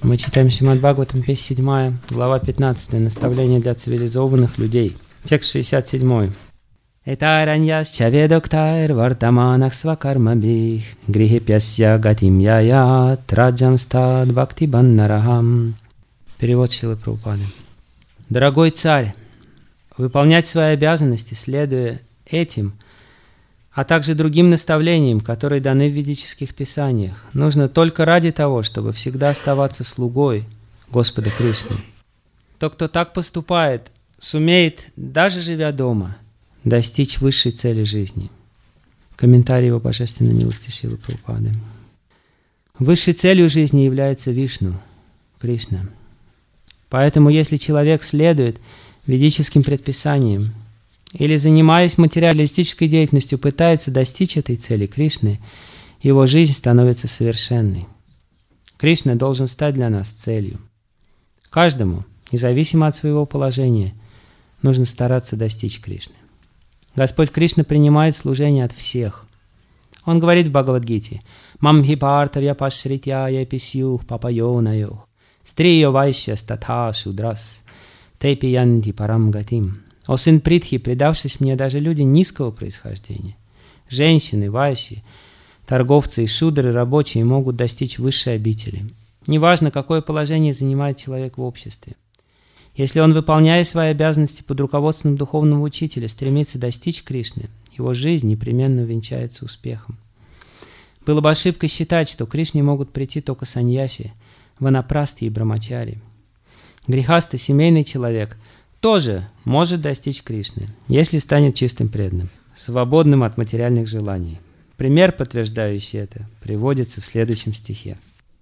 Мы читаем Шримад Бхагаватам, песня 7, глава 15, наставление для цивилизованных людей. Текст 67. Этараньясча ведоктайр вартаманах свакармабих грихипясья гатим яят раджам стад бхакти баннарахам. Перевод Шрилы Прабхупады. Дорогой царь, выполнять свои обязанности, следуя этим, а также другим наставлениям, которые даны в ведических писаниях, нужно только ради того, чтобы всегда оставаться слугой Господа Кришны. Тот, кто так поступает, сумеет, даже живя дома, достичь высшей цели жизни. Комментарий его божественной милости Шрилы Прабхупады. Высшей целью жизни является Вишну, Кришна. Поэтому, если человек следует ведическим предписаниям, или, занимаясь материалистической деятельностью, пытается достичь этой цели Кришны, его жизнь становится совершенной. Кришна должен стать для нас целью. Каждому, независимо от своего положения, нужно стараться достичь Кришны. Господь Кришна принимает служение от всех. Он говорит в Бхагавад-гите: «Мамхи партавья пашритьяя писюх папайонайох, стриё вайшья статха шудрас, тепи янти парам гатим». «О сын Притхи, предавшись мне, даже люди низкого происхождения, женщины, вайши, торговцы и шудры рабочие могут достичь высшей обители. Неважно, какое положение занимает человек в обществе. Если он, выполняя свои обязанности под руководством духовного учителя, стремится достичь Кришны, его жизнь непременно увенчается успехом. Было бы ошибкой считать, что к Кришне могут прийти только саньяси, ванапрасти и брамачари. Грихаста, семейный человек, тоже может достичь Кришны, если станет чистым преданным, свободным от материальных желаний. Пример, подтверждающий это, приводится в следующем стихе.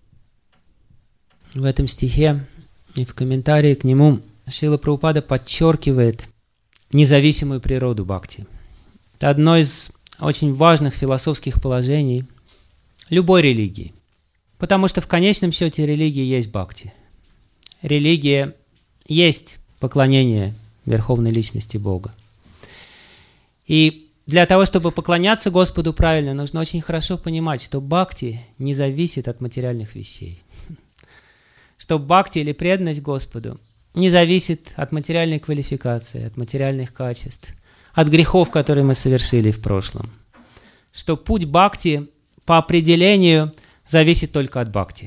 В этом стихе и в комментарии к нему Шрила Прабхупада подчеркивает независимую природу бхакти. Это одно из очень важных философских положений любой религии, потому что в конечном счете религия есть бхакти. Религия есть поклонение Верховной Личности Бога. И для того, чтобы поклоняться Господу правильно, нужно очень хорошо понимать, что бхакти не зависит от материальных вещей. Что бхакти или преданность Господу не зависит от материальной квалификации, от материальных качеств, от грехов, которые мы совершили в прошлом. Что путь бхакти по определению зависит только от бхакти.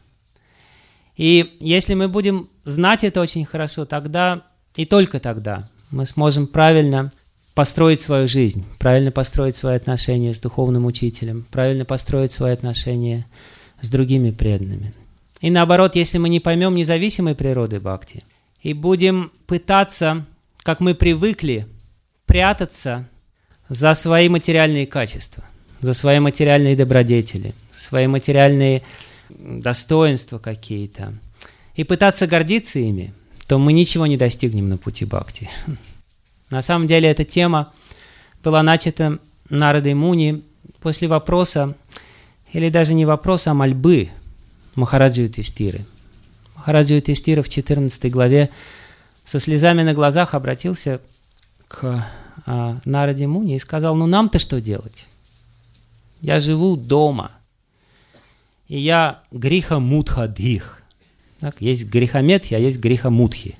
И если мы будем знать это очень хорошо, тогда и только тогда мы сможем правильно построить свою жизнь, правильно построить свои отношения с духовным учителем, правильно построить свои отношения с другими преданными. И наоборот, если мы не поймем независимой природы бхакти и будем пытаться, как мы привыкли, прятаться за свои материальные качества, за свои материальные добродетели, свои материальные достоинства какие-то, и пытаться гордиться ими, то мы ничего не достигнем на пути бхакти. На самом деле эта тема была начата Нарадой Муни после вопроса, или даже не вопроса, а мольбы Махараджи Юдхиштиры. Махараджа Юдхиштира в 14 главе со слезами на глазах обратился к Нараде Муни и сказал: «Ну нам-то что делать? Я живу дома. И я гриха-мудха-дих». Так, есть грехомет, а есть гриха-мудхи.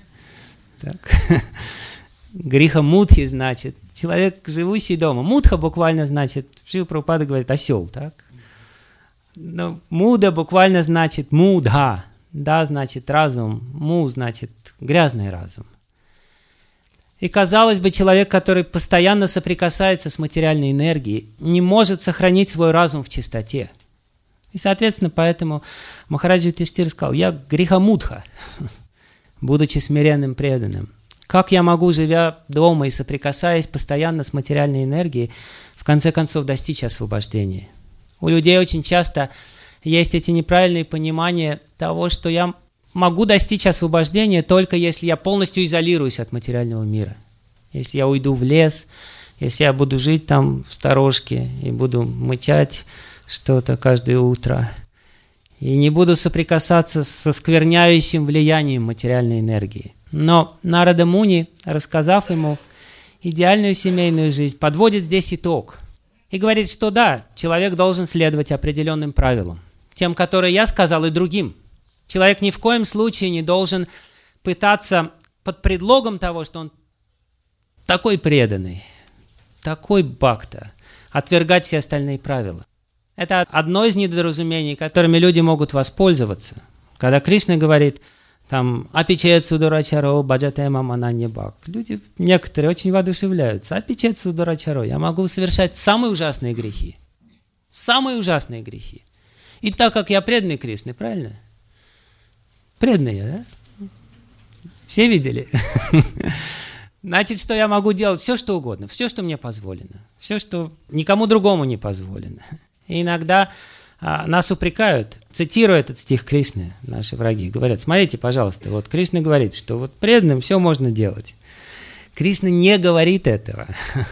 Гриха-мудхи значит человек, живущий дома. Мудха буквально значит, Шрила Прабхупада говорит, осел. Так? Но муда буквально значит мудха. Да значит разум, му значит грязный разум. И казалось бы, человек, который постоянно соприкасается с материальной энергией, не может сохранить свой разум в чистоте. И, соответственно, поэтому Махараджа Юдхиштира сказал: я грихамудха, будучи смиренным преданным. Как я могу, живя дома и соприкасаясь постоянно с материальной энергией, в конце концов достичь освобождения? У людей очень часто есть эти неправильные понимания того, что я могу достичь освобождения только если я полностью изолируюсь от материального мира. Если я уйду в лес, если я буду жить там в сторожке и буду мычать что-то каждое утро, и не буду соприкасаться со скверняющим влиянием материальной энергии. Но Нарада Муни, рассказав ему идеальную семейную жизнь, подводит здесь итог и говорит, что да, человек должен следовать определенным правилам, тем, которые я сказал, и другим. Человек ни в коем случае не должен пытаться под предлогом того, что он такой преданный, такой бхакта, отвергать все остальные правила. Это одно из недоразумений, которыми люди могут воспользоваться. Когда Кришна говорит, там, «Апичет судурачаро, баджате мамананья бхак». Люди, некоторые, очень воодушевляются. «Апичет судурачаро». Я могу совершать самые ужасные грехи. Самые ужасные грехи. И так как я преданный Кришне, правильно? Преданные, да? Все видели? Значит, что я могу делать все, что угодно, все, что мне позволено, все, что никому другому не позволено. И иногда нас упрекают, цитируя этот стих Кришны, наши враги, говорят, смотрите, пожалуйста, вот Кришна говорит, что вот преданным все можно делать. Кришна не говорит этого.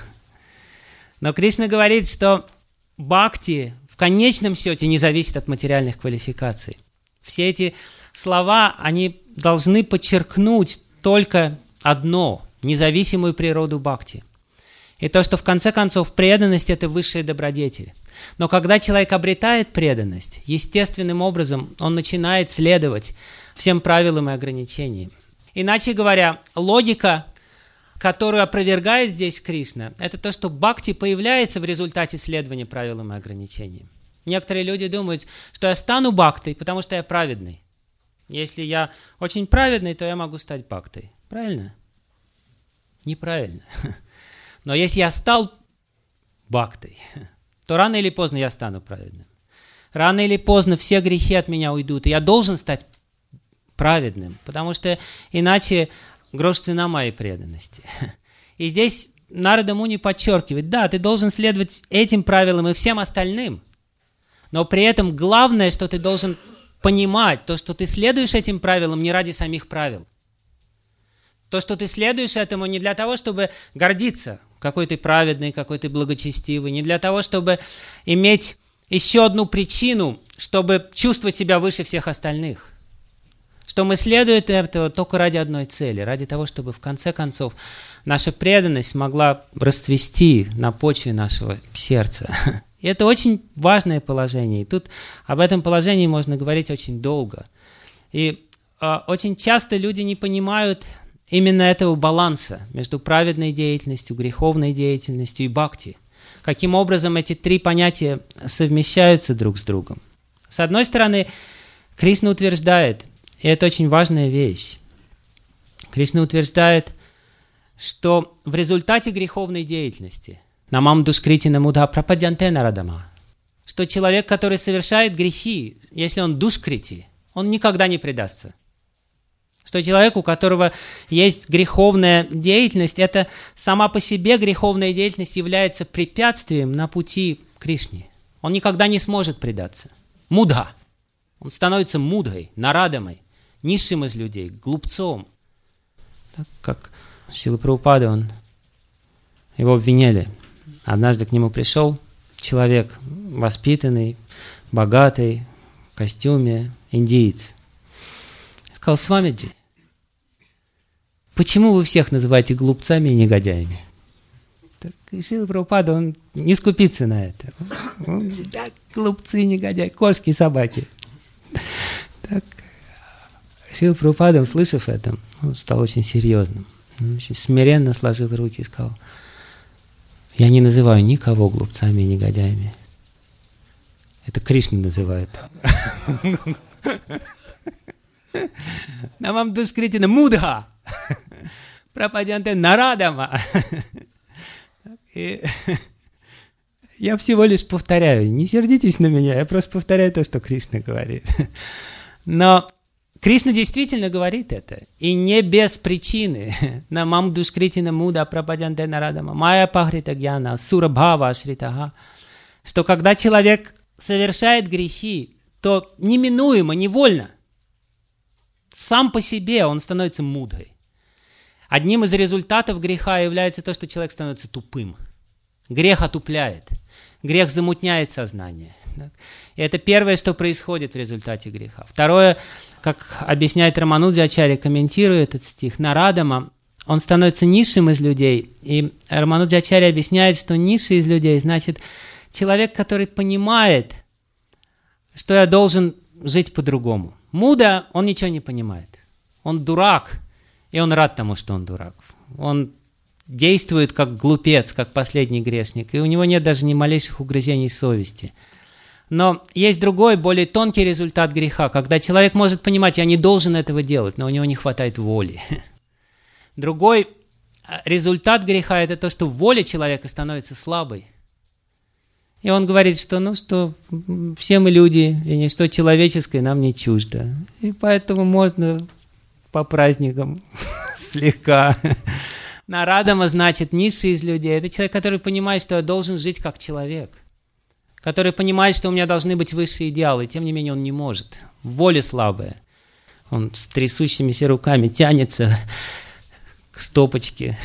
Но Кришна говорит, что бхакти в конечном счете не зависит от материальных квалификаций. Все эти слова, они должны подчеркнуть только одно – независимую природу бхакти. И то, что в конце концов преданность – это высшая добродетель. Но когда человек обретает преданность, естественным образом он начинает следовать всем правилам и ограничениям. Иначе говоря, логика, которую опровергает здесь Кришна, это то, что бхакти появляется в результате следования правилам и ограничениям. Некоторые люди думают, что я стану бхактой, потому что я праведный. Если я очень праведный, то я могу стать бхактой. Правильно? Неправильно. Но если я стал бхактой, то рано или поздно я стану праведным. Рано или поздно все грехи от меня уйдут, и я должен стать праведным, потому что иначе грош цена моей преданности. И здесь Нарада Муни подчеркивает, да, ты должен следовать этим правилам и всем остальным, но при этом главное, что ты должен понимать, то, что ты следуешь этим правилам не ради самих правил. То, что ты следуешь этому не для того, чтобы гордиться, какой ты праведный, какой ты благочестивый, не для того, чтобы иметь еще одну причину, чтобы чувствовать себя выше всех остальных. Что мы следуем этого только ради одной цели, ради того, чтобы в конце концов наша преданность могла расцвести на почве нашего сердца. И это очень важное положение. И тут об этом положении можно говорить очень долго. И очень часто люди не понимают именно этого баланса между праведной деятельностью, греховной деятельностью и бхакти. Каким образом эти три понятия совмещаются друг с другом. С одной стороны, Кришна утверждает, и это очень важная вещь, Кришна утверждает, что в результате греховной деятельности намам душкрити мudha прападянте нарадама, что человек, который совершает грехи, если он душкрити, он никогда не предастся. Что человек, у которого есть греховная деятельность, это сама по себе греховная деятельность является препятствием на пути к Кришне. Он никогда не сможет предаться. Мudha. Он становится мудхой, нарадамой, низшим из людей, глупцом. Так как Шрила Прабхупада, его обвиняли. Однажды к нему пришел человек воспитанный, богатый, в костюме, индиец. Сказал, Свамиджи, почему вы всех называете глупцами и негодяями? Так, Шрила Прабхупада, он не скупится на это. Да, глупцы, негодяи, кошки, собаки. Так, Шрила Прабхупада, услышав это, он стал очень серьезным. Он очень смиренно сложил руки и сказал, я не называю никого глупцами и негодяями. Это Кришна называет. Намам душкритина мudha прападянте нарадама. Я всего лишь повторяю, не сердитесь на меня, я просто повторяю то, что Кришна говорит. Но Кришна действительно говорит это, и не без причины. Намам душкритина муда прападянте нарадама майя пахрита гьяна сурабхава ашритаха. Что когда человек совершает грехи, то неминуемо, невольно, сам по себе он становится мудхой. Одним из результатов греха является то, что человек становится тупым. Грех отупляет, грех замутняет сознание. И это первое, что происходит в результате греха. Второе, как объясняет Рамануджачарья, комментируя этот стих, Нарадама, он становится низшим из людей. И Рамануджачарья объясняет, что низший из людей значит человек, который понимает, что я должен жить по-другому. Муда, он ничего не понимает. Он дурак, и он рад тому, что он дурак. Он действует как глупец, как последний грешник, и у него нет даже ни малейших угрызений совести. Но есть другой, более тонкий результат греха, когда человек может понимать, я не должен этого делать, но у него не хватает воли. Другой результат греха – это то, что воля человека становится слабой. И он говорит, что все мы люди, и ничто человеческое нам не чуждо. И поэтому можно по праздникам слегка. Нарадама значит низший из людей. Это человек, который понимает, что я должен жить как человек. Который понимает, что у меня должны быть высшие идеалы, и тем не менее он не может. Воля слабая. Он с трясущимися руками тянется к стопочке.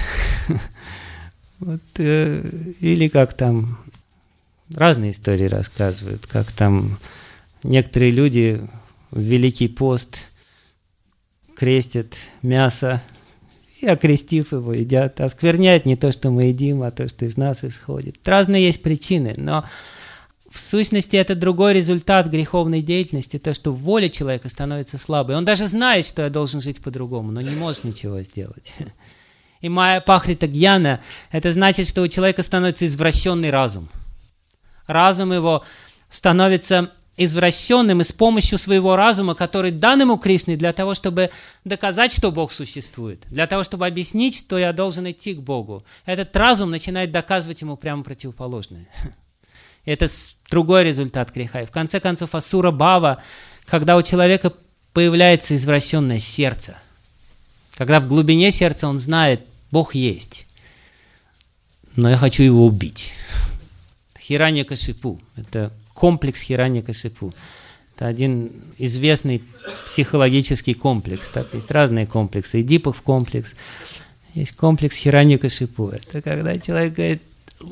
Или как там, разные истории рассказывают, как там некоторые люди в Великий пост крестят мясо, и, окрестив его, едят. Оскверняют не то, что мы едим, а то, что из нас исходит. Разные есть причины, но в сущности это другой результат греховной деятельности, то, что воля человека становится слабой. Он даже знает, что я должен жить по-другому, но не может ничего сделать. И майя пахрита гьяна, это значит, что у человека становится извращенный разум. Разум его становится извращенным, и с помощью своего разума, который дан ему Кришной для того, чтобы доказать, что Бог существует, для того, чтобы объяснить, что я должен идти к Богу, этот разум начинает доказывать ему прямо противоположное. Это другой результат греха. И в конце концов, асура бхава, когда у человека появляется извращенное сердце, когда в глубине сердца он знает, Бог есть, но я хочу его убить. Хираньякашипу – это комплекс Хираньякашипу. Это один известный психологический комплекс. Так, есть разные комплексы. Эдипов комплекс. Есть комплекс Хираньякашипу. Это когда человек говорит,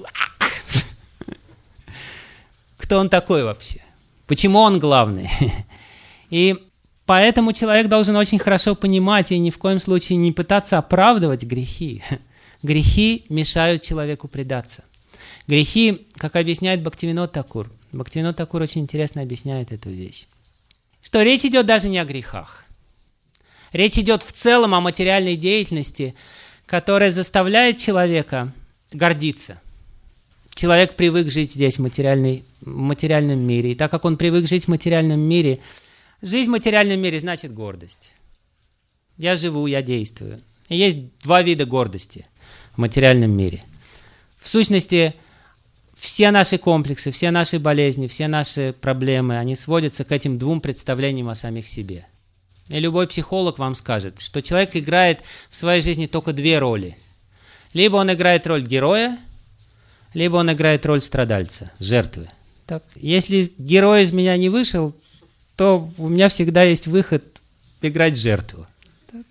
кто он такой вообще? Почему он главный? И поэтому человек должен очень хорошо понимать и ни в коем случае не пытаться оправдывать грехи. Грехи мешают человеку предаться. Грехи, как объясняет Бхактивинод Такур, Бхактивинод Такур очень интересно объясняет эту вещь, что речь идет даже не о грехах. Речь идет в целом о материальной деятельности, которая заставляет человека гордиться. Человек привык жить здесь в материальном мире. И так как он привык жить в материальном мире, жизнь в материальном мире значит гордость. Я живу, я действую. И есть два вида гордости в материальном мире. В сущности, все наши комплексы, все наши болезни, все наши проблемы, они сводятся к этим двум представлениям о самих себе. И любой психолог вам скажет, что человек играет в своей жизни только две роли. Либо он играет роль героя, либо он играет роль страдальца, жертвы. Так, если герой из меня не вышел, то у меня всегда есть выход играть жертву. Так.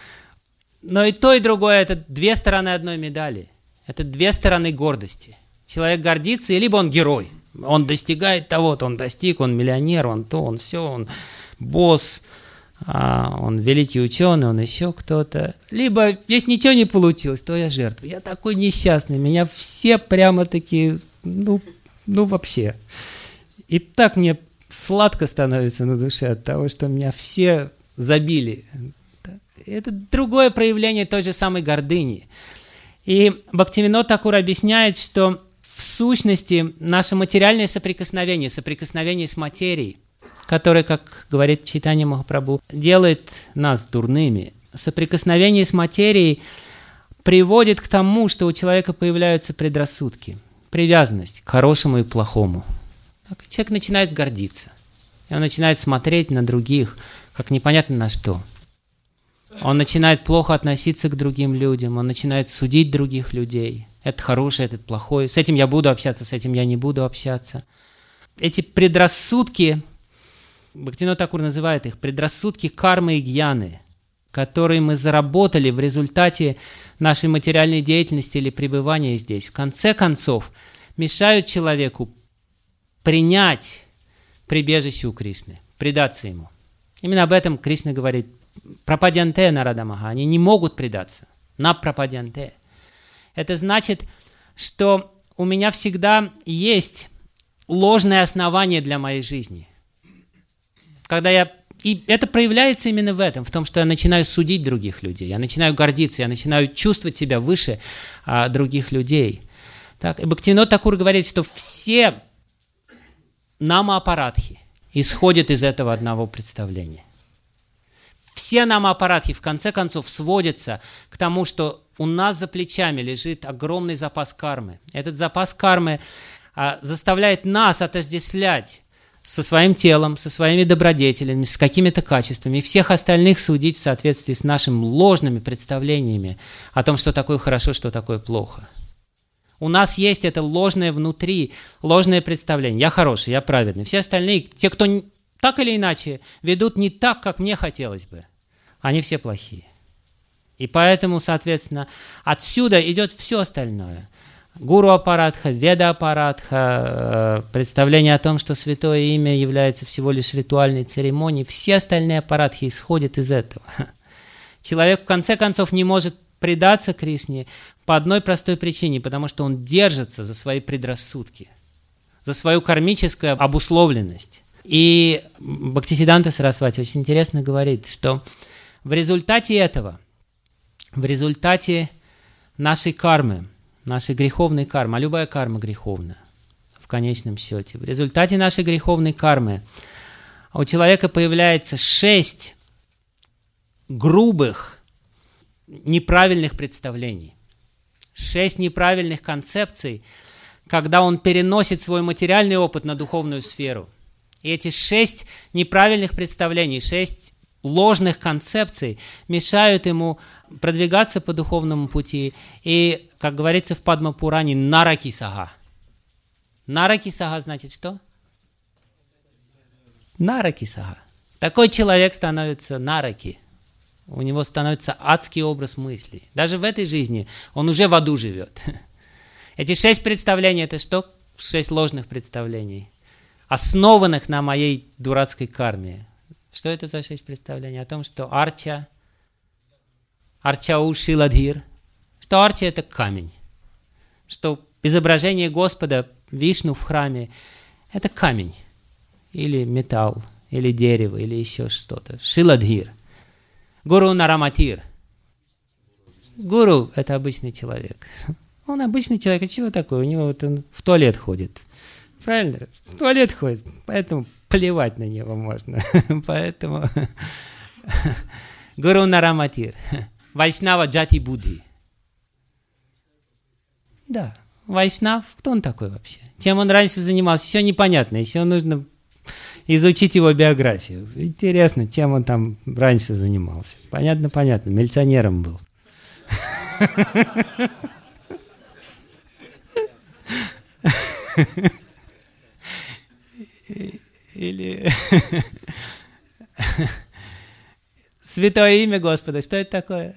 Но и то, и другое – это две стороны одной медали. Это две стороны гордости. Человек гордится, и либо он герой. Он достигает того-то, он достиг, он миллионер, он то, он все, он босс, он великий ученый, он еще кто-то. Либо, если ничего не получилось, то я жертва. Я такой несчастный, меня все прямо-таки, вообще. И так мне сладко становится на душе от того, что меня все забили. Это другое проявление той же самой гордыни. И Бхактивинод Такур объясняет, что в сущности наше материальное соприкосновение с материей, которое, как говорит Чайтанья Махапрабху, делает нас дурными, соприкосновение с материей приводит к тому, что у человека появляются предрассудки, привязанность к хорошему и плохому. Человек начинает гордиться, и он начинает смотреть на других, как непонятно на что. Он начинает плохо относиться к другим людям, он начинает судить других людей. Это хороший, этот плохой. С этим я буду общаться, с этим я не буду общаться. Эти предрассудки, Бхактивинод Такур называет их предрассудки кармы и гьяны, которые мы заработали в результате нашей материальной деятельности или пребывания здесь, в конце концов, мешают человеку принять прибежище у Кришны, предаться ему. Именно об этом Кришна говорит. Прападянте нарадамаха, они не могут предаться. На прападянте. Это значит, что у меня всегда есть ложное основание для моей жизни. Когда я И это проявляется именно в этом, в том, что я начинаю судить других людей, я начинаю гордиться, я начинаю чувствовать себя выше других людей. Так, и Бхактивинода Тхакур говорит, что все нама-апарадхи исходят из этого одного представления. Все нама-апарадхи в конце концов сводятся к тому, что у нас за плечами лежит огромный запас кармы. Этот запас кармы заставляет нас отождествлять со своим телом, со своими добродетелями, с какими-то качествами, и всех остальных судить в соответствии с нашими ложными представлениями о том, что такое хорошо, что такое плохо. У нас есть это ложное внутри, ложное представление. Я хороший, я праведный. Все остальные, те, кто так или иначе ведут не так, как мне хотелось бы, они все плохие. И поэтому, соответственно, отсюда идет все остальное. Гуру-апарадха, веда-апарадха, представление о том, что святое имя является всего лишь ритуальной церемонией. Все остальные апарадхи исходят из этого. Человек, в конце концов, не может предаться Кришне по одной простой причине, потому что он держится за свои предрассудки, за свою кармическую обусловленность. И Бхактисиддханта Сарасвати очень интересно говорит, что в результате этого, в результате нашей кармы, нашей греховной кармы, а любая карма греховна в конечном счете, в результате нашей греховной кармы у человека появляется 6 грубых, неправильных представлений, 6 неправильных концепций, когда он переносит свой материальный опыт на духовную сферу. И эти 6 неправильных представлений, 6 ложных концепций мешают ему продвигаться по духовному пути. И, как говорится в Падма-пуране, нараки-сага. Нараки-сага значит что? Нараки-сага. Такой человек становится нараки. У него становится адский образ мыслей. Даже в этой жизни он уже в аду живет. Эти 6 представлений – это что? 6 ложных представлений, основанных на моей дурацкой карме. Что это за 6 представлений? О том, что Арчау Шиладхир, что арча – это камень, что изображение Господа Вишну в храме – это камень, или металл, или дерево, или еще что-то. Шиладхир. Гуру Нараматир. Гуру – это обычный человек. Он обычный человек, а чего такое? У него вот он в туалет ходит. Правильно? В туалет ходит, поэтому плевать на него можно. Поэтому Гуру Нараматир. Вайшнава Джати Будхи. Да, Вайшнав, кто он такой вообще? Чем он раньше занимался, еще непонятно, еще нужно изучить его биографию. Интересно, чем он там раньше занимался. Понятно, милиционером был. Или святое имя Господа, что это такое?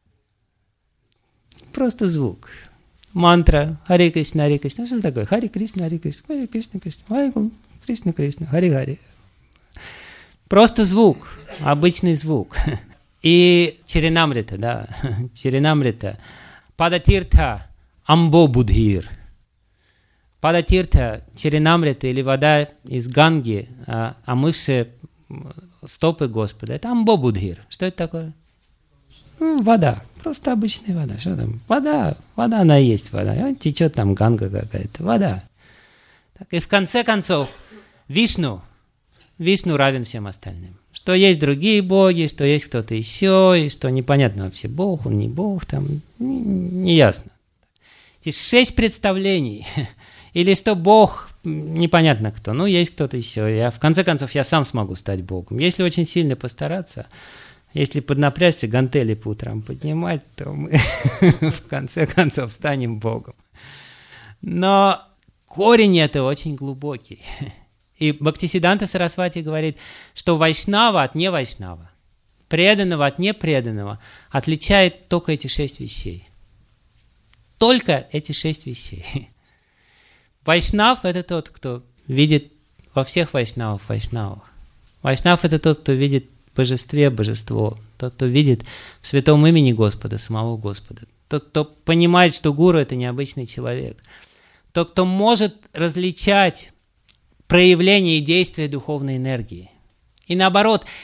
Просто звук. Мантра Харе Кришна, Харе Кришна. Что такое? Харе Кришна, Харе Кришна, Харе Кришна, Кришна, Харе Кришна, Кришна, Харе Харе. Просто звук, обычный звук. И Чаринамрита, да, Чаринамрита. Падатиртха Амбо Будхир. Падатиртха, Чаринамрита или вода из Ганги, омывшая стопы Господа. Это Амбо Будхир. Что это такое? Вода. Просто обычная вода. Что там? Вода. Вода, она и есть вода. Течет там Ганга какая-то. Вода. Так, и в конце концов, Вишну равен всем остальным. Что есть другие боги, что есть кто-то еще, и что непонятно вообще, Бог, он не Бог, там, не ясно. Эти 6 представлений. Или что Бог, непонятно кто, ну, есть кто-то еще. В конце концов, я сам смогу стать Богом. Если очень сильно постараться, если поднапрячься, гантели по утрам поднимать, то мы в конце концов станем Богом. Но корень этого очень глубокий. И Бхактисиддханта Сарасвати говорит, что вайшнава от невайшнава, преданного от непреданного отличает только эти 6 вещей. Только эти 6 вещей. Вайшнав – это тот, кто видит во всех вайшнавах вайшнавах. Вайшнав – это тот, кто видит в божестве божество, тот, кто видит в святом имени Господа, самого Господа, тот, кто понимает, что гуру – это необычный человек, тот, кто может различать проявление и действие духовной энергии. И наоборот,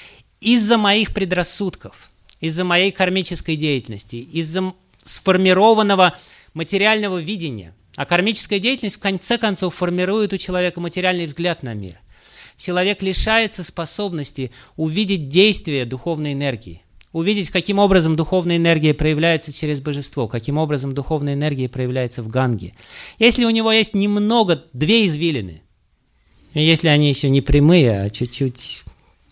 из-за моих предрассудков, из-за моей кармической деятельности, из-за сформированного материального видения. А кармическая деятельность в конце концов формирует у человека материальный взгляд на мир. Человек лишается способности увидеть действие духовной энергии, увидеть, каким образом духовная энергия проявляется через божество, каким образом духовная энергия проявляется в Ганге. Если у него есть немного, 2 извилины, и если они еще не прямые, а чуть-чуть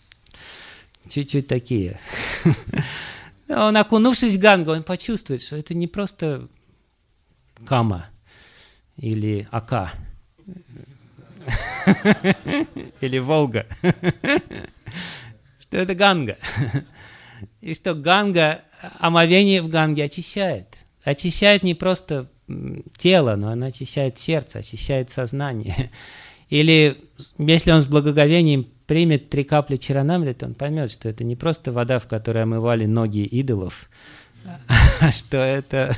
такие, он, окунувшись в Гангу, он почувствует, что это не просто Кама или Ака, или Волга, что это Ганга. И что Ганга, омовение в Ганге очищает. Очищает не просто тело, но она очищает сердце, очищает сознание. Или если он с благоговением примет 3 капли чаранамриты, он поймет, что это не просто вода, в которой омывали ноги идолов, а что это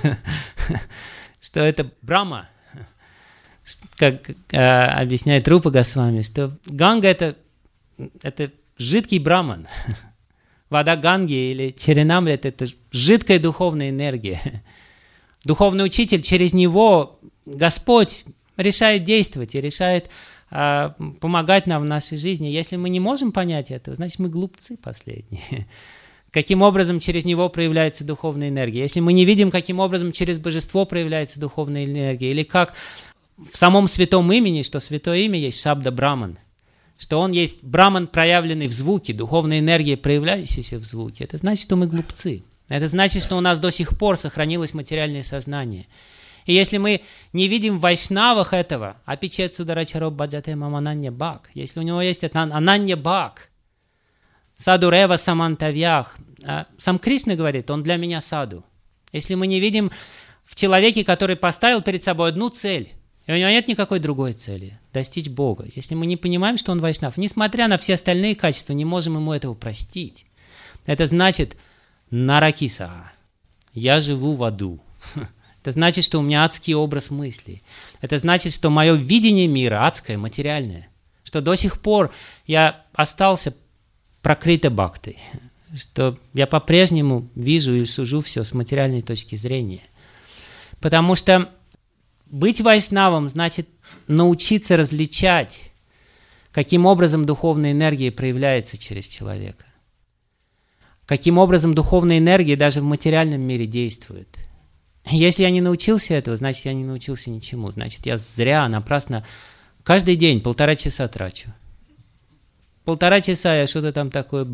Брахма. Как объясняет Рупа Госвами, что Ганга это жидкий Брахман. Вода Ганги или чаринамрит – это жидкая духовная энергия. Духовный учитель, через него Господь решает действовать и решает помогать нам в нашей жизни. Если мы не можем понять этого, значит, мы глупцы последние. Каким образом через него проявляется духовная энергия? Если мы не видим, каким образом через божество проявляется духовная энергия, или как в самом святом имени, что святое имя есть Шабда Браман, что он есть Браман, проявленный в звуке, духовная энергия, проявляющаяся в звуке, это значит, что мы глупцы. Это значит, что у нас до сих пор сохранилось материальное сознание. И если мы не видим в вайшнавах этого, апичет сударачароб баджате мамананья бак, если у него есть это ананья бак, саду рева самантавьях, сам Кришна говорит, он для меня саду. Если мы не видим в человеке, который поставил перед собой одну цель, и у него нет никакой другой цели – достичь Бога. Если мы не понимаем, что он вайшнав, несмотря на все остальные качества, не можем ему этого простить. Это значит наракиса – я живу в аду. Это значит, что у меня адский образ мыслей. Это значит, что мое видение мира адское, материальное. Что до сих пор я остался прокрыто бхактой. Что я по-прежнему вижу и сужу все с материальной точки зрения. Потому что быть вайшнавом значит научиться различать, каким образом духовная энергия проявляется через человека. Каким образом духовная энергия даже в материальном мире действует. Если я не научился этого, значит, я не научился ничему. Значит, я зря, напрасно каждый день 1,5 часа трачу. 1,5 часа я что-то там такое...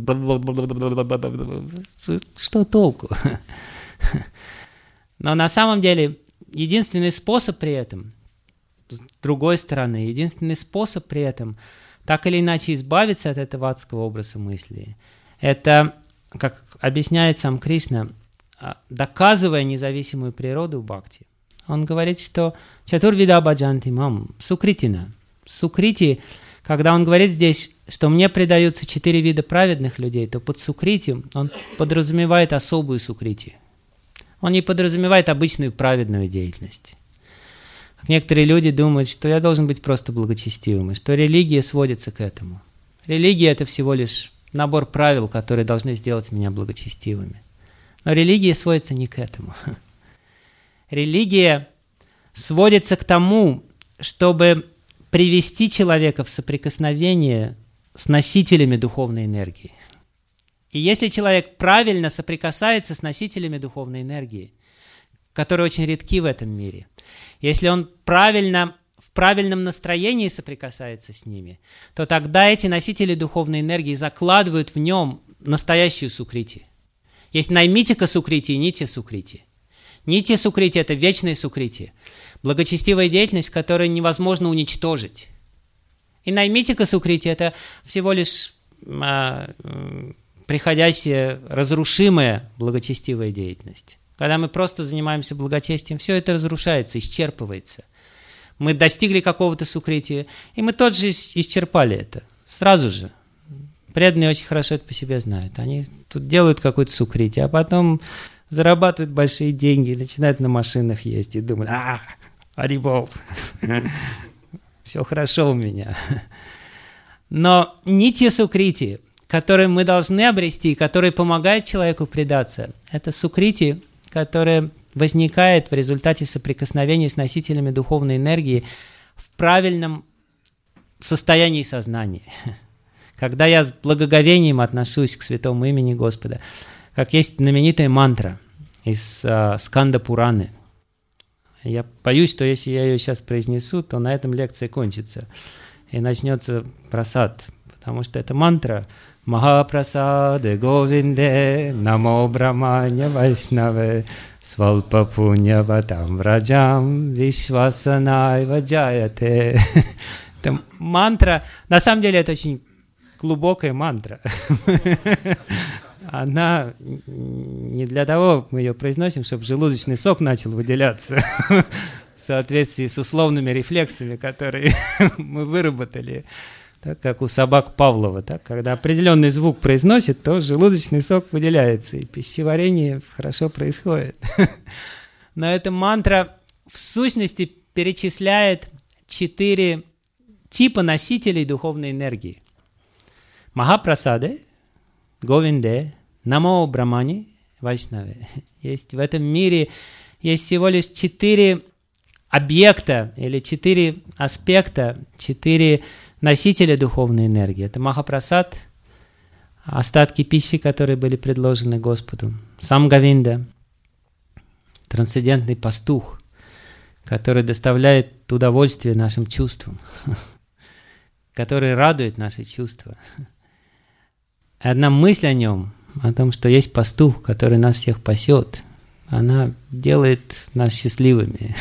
Что толку? Но на самом деле единственный способ при этом, с другой стороны, единственный способ при этом так или иначе избавиться от этого адского образа мысли, это, как объясняет сам Кришна, доказывая независимую природу бхакти. Он говорит, что чатурвида баджанти мам, сукритина. Сукрити, когда он говорит здесь, что мне предаются 4 вида праведных людей, то под сукрити он подразумевает особую сукрити. Он не подразумевает обычную праведную деятельность. Некоторые люди думают, что я должен быть просто благочестивым, и что религия сводится к этому. Религия – это всего лишь набор правил, которые должны сделать меня благочестивыми. Но религия сводится не к этому. Религия сводится к тому, чтобы привести человека в соприкосновение с носителями духовной энергии. И если человек правильно соприкасается с носителями духовной энергии, которые очень редки в этом мире, если он в правильном настроении соприкасается с ними, то тогда эти носители духовной энергии закладывают в нем настоящую сукрити. Есть наймитика сукрити и нитья сукрити. Нитья сукрити – это вечная сукрити, благочестивая деятельность, которую невозможно уничтожить. И наймитика сукрити – это всего лишь приходящая, разрушимая благочестивая деятельность. Когда мы просто занимаемся благочестием, все это разрушается, исчерпывается. Мы достигли какого-то сукрити, и мы тот же исчерпали это. Сразу же. Преданные очень хорошо это по себе знают. Они тут делают какую-то сукрити, а потом зарабатывают большие деньги, начинают на машинах ездить и думают, Харибол, все хорошо у меня. Но нитья сукрити, который мы должны обрести, который помогает человеку предаться, это сукрити, которая возникает в результате соприкосновения с носителями духовной энергии в правильном состоянии сознания. Когда я с благоговением отношусь к святому имени Господа, как есть знаменитая мантра из Сканда Пураны. Я боюсь, что если я ее сейчас произнесу, то на этом лекция кончится. И начнется прасад. Потому что это мантра Махапрасаде Говинде Намо Брахмане Вайшнаве Свалпа Пуньяватам Враджам Вишвасанай Ваджаяте. Это мантра, на самом деле это очень глубокая мантра. Она не для того, мы ее произносим, чтобы желудочный сок начал выделяться в соответствии с условными рефлексами, которые мы выработали, так как у собак Павлова. Так, когда определенный звук произносит, то желудочный сок выделяется, и пищеварение хорошо происходит. Но эта мантра в сущности перечисляет 4 типа носителей духовной энергии. Махапрасаде, Говинде, Намо Брахмане, Вайшнаве. Есть в этом мире есть всего лишь 4 объекта или 4 аспекта, 4 носителя духовной энергии. Это Махапрасад, остатки пищи, которые были предложены Господу. Сам Говинда, трансцендентный пастух, который доставляет удовольствие нашим чувствам, который радует наши чувства. Одна мысль о нем, о том, что есть пастух, который нас всех пасет, она делает нас счастливыми.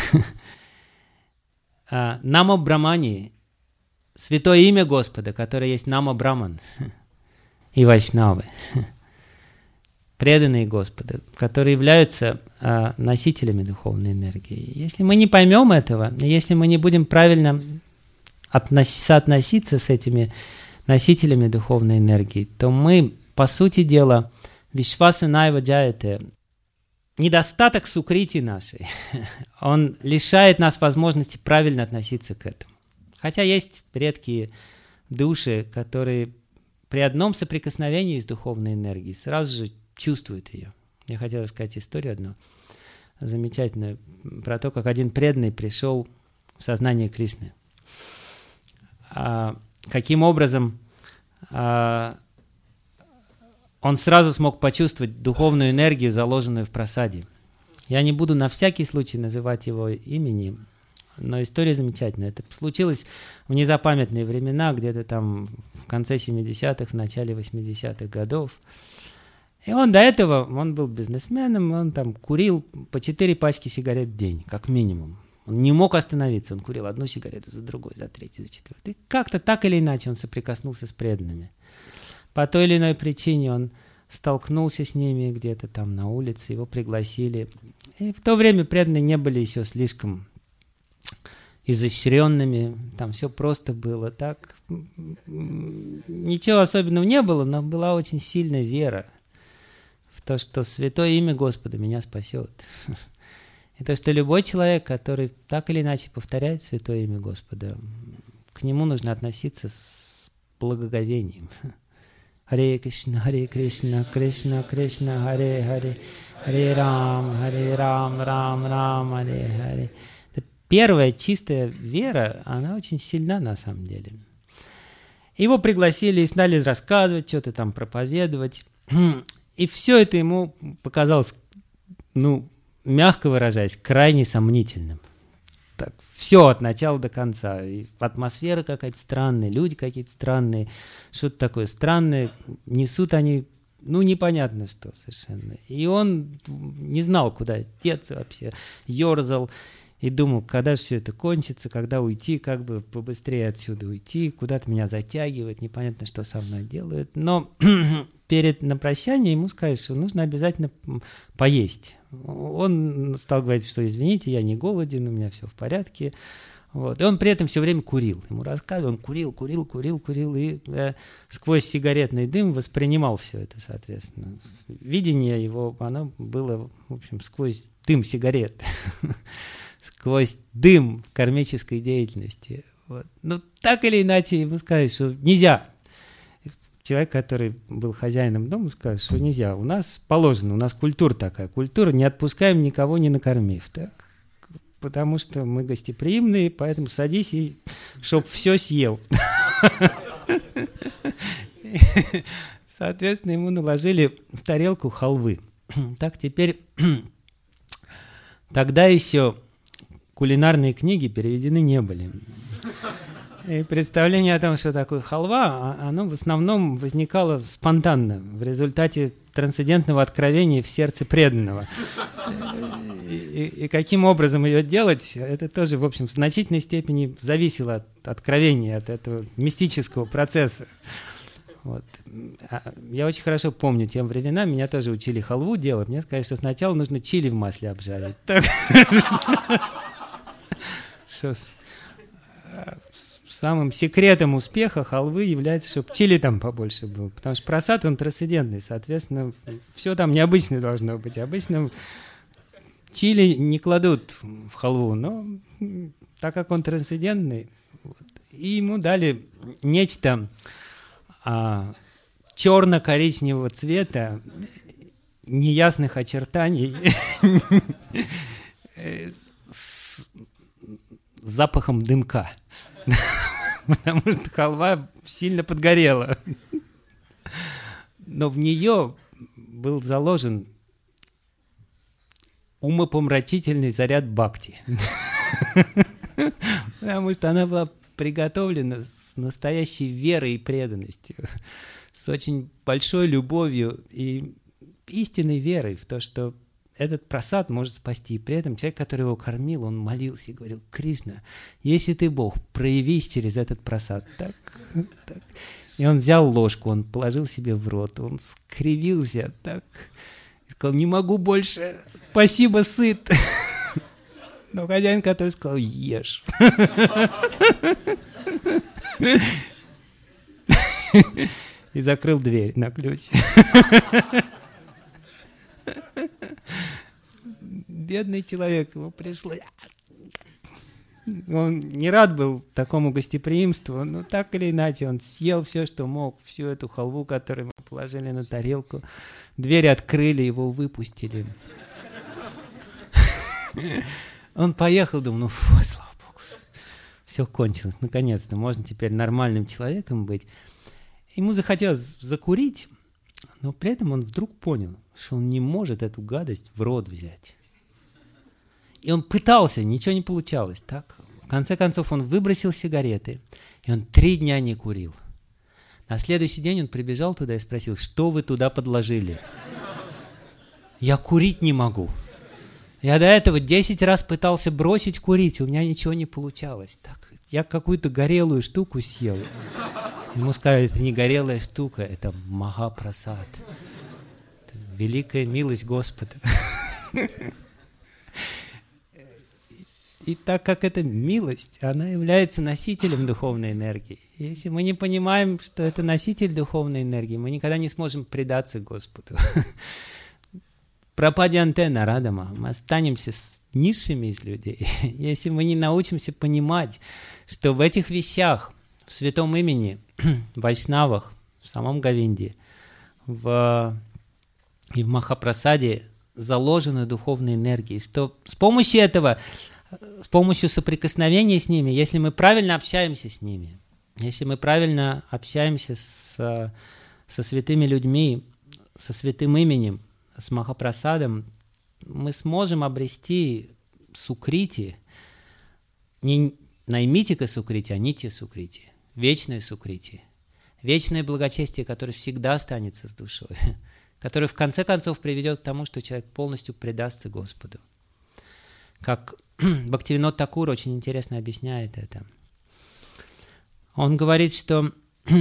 Намо Брахмане, святое имя Господа, которое есть Намо Брахман, и Вайшнавы, преданные Господа, которые являются носителями духовной энергии. Если мы не поймем этого, если мы не будем правильно соотноситься с этими носителями духовной энергии, то мы, по сути дела, вишвасанай ваджаяте, недостаток сукрити нашей, он лишает нас возможности правильно относиться к этому. Хотя есть редкие души, которые при одном соприкосновении с духовной энергией сразу же чувствуют ее. Я хотел рассказать историю одну замечательную про то, как один преданный пришел в сознание Кришны. Каким образом он сразу смог почувствовать духовную энергию, заложенную в прасаде. Я не буду на всякий случай называть его имени, но история замечательная. Это случилось в незапамятные времена, где-то там в конце 70-х, в начале 80-х годов. И он до этого, он был бизнесменом, он там курил по 4 пачки сигарет в день, как минимум. Он не мог остановиться, он курил одну сигарету за другой, за третью, за четвертую. И как-то так или иначе он соприкоснулся с преданными. По той или иной причине он столкнулся с ними где-то там на улице, его пригласили. И в то время преданные не были еще слишком изощренными, там все просто было так. Ничего особенного не было, но была очень сильная вера в то, что святое имя Господа меня спасет. И то, что любой человек, который так или иначе повторяет святое имя Господа, к нему нужно относиться с благоговением. Харе Кришна, Кришна Кришна, Харе Харе, Харе Рам, Рам Рам, Харе Харе. Первая чистая вера, она очень сильна на самом деле. Его пригласили и стали рассказывать, что-то там проповедовать. И все это ему показалось, мягко выражаясь, крайне сомнительным. Так, все от начала до конца. И атмосфера какая-то странная, люди какие-то странные, что-то такое странное. Несут они, непонятно что совершенно. И он не знал, куда деться вообще, ерзал и думал, когда же все это кончится, когда уйти, как бы побыстрее отсюда уйти, куда-то меня затягивает, непонятно, что со мной делают. Но на прощание ему сказали, что нужно обязательно поесть. Он стал говорить, что извините, я не голоден, у меня все в порядке. Вот. И он при этом все время курил. Ему рассказывали, он курил, и сквозь сигаретный дым воспринимал все это, соответственно. Видение его, оно было, в общем, сквозь дым сигарет, сквозь дым кармической деятельности. Вот. Но так или иначе ему сказали, что нельзя. человек, который был хозяином дома, скажет, что нельзя. У нас положено, у нас культура такая. Культура, не отпускаем никого, не накормив. Так? Потому что мы гостеприимные, поэтому садись и чтоб все съел. Соответственно, ему наложили в тарелку халвы. Так теперь... Тогда еще кулинарные книги переведены не были. И представление о том, что такое халва, оно в основном возникало спонтанно, в результате трансцендентного откровения в сердце преданного. И каким образом ее делать, это тоже, в общем, в значительной степени зависело от откровения, от этого мистического процесса. Вот. Я очень хорошо помню те времена, меня тоже учили халву делать. Мне сказали, что сначала нужно чили в масле обжарить. Самым секретом успеха халвы является, чтобы чили там побольше было. Потому что просад, он трансцендентный, соответственно, все там необычное должно быть. Обычно чили не кладут в халву, но так как он трансцендентный, и ему дали нечто черно-коричневого цвета, неясных очертаний, с запахом дымка. Потому что халва сильно подгорела. Но в нее был заложен умопомрачительный заряд бхакти. Потому что она была приготовлена с настоящей верой и преданностью, с очень большой любовью и истинной верой в то, что этот прасад может спасти. И при этом человек, который его кормил, он молился и говорил: Кришна, если ты Бог, проявись через этот прасад. Так. И он взял ложку, он положил себе в рот, он скривился так, и сказал: не могу больше, спасибо, сыт. Но хозяин, который сказал: ешь. И закрыл дверь на ключ. Бедный человек, ему пришло... Он не рад был такому гостеприимству, но так или иначе он съел все, что мог, всю эту халву, которую мы положили на тарелку. Двери открыли, его выпустили. Он поехал, думал, ну фу, слава Богу, все кончилось, наконец-то, можно теперь нормальным человеком быть. Ему захотелось закурить, но при этом он вдруг понял, что он не может эту гадость в рот взять. И он пытался, ничего не получалось. Так? В конце концов он выбросил сигареты, и он 3 дня не курил. На следующий день он прибежал туда и спросил: что вы туда подложили? Я курить не могу. Я до этого 10 раз пытался бросить курить, у меня ничего не получалось. Так, я какую-то горелую штуку съел. Ему сказали: это не горелая штука, это Махапрасад. Это великая милость Господа. И так как это милость, она является носителем духовной энергии. Если мы не понимаем, что это носитель духовной энергии, мы никогда не сможем предаться Господу. Пропадянте нарадама, мы останемся с низшими из людей. Если мы не научимся понимать, что в этих вещах, в святом имени, в вайшнавах, в самом Говинде, и в Махапрасаде заложена духовная энергия, что с помощью этого, с помощью соприкосновения с ними, если мы правильно общаемся с ними, если мы правильно общаемся со святыми людьми, со святым именем, с Махапрасадом, мы сможем обрести сукрити, не наймитика сукрити, а нитья сукрити, вечное сукрити, вечное благочестие, которое всегда останется с душой, которое в конце концов приведет к тому, что человек полностью предастся Господу. Как Бхактивинод Такур очень интересно объясняет это. Он говорит, что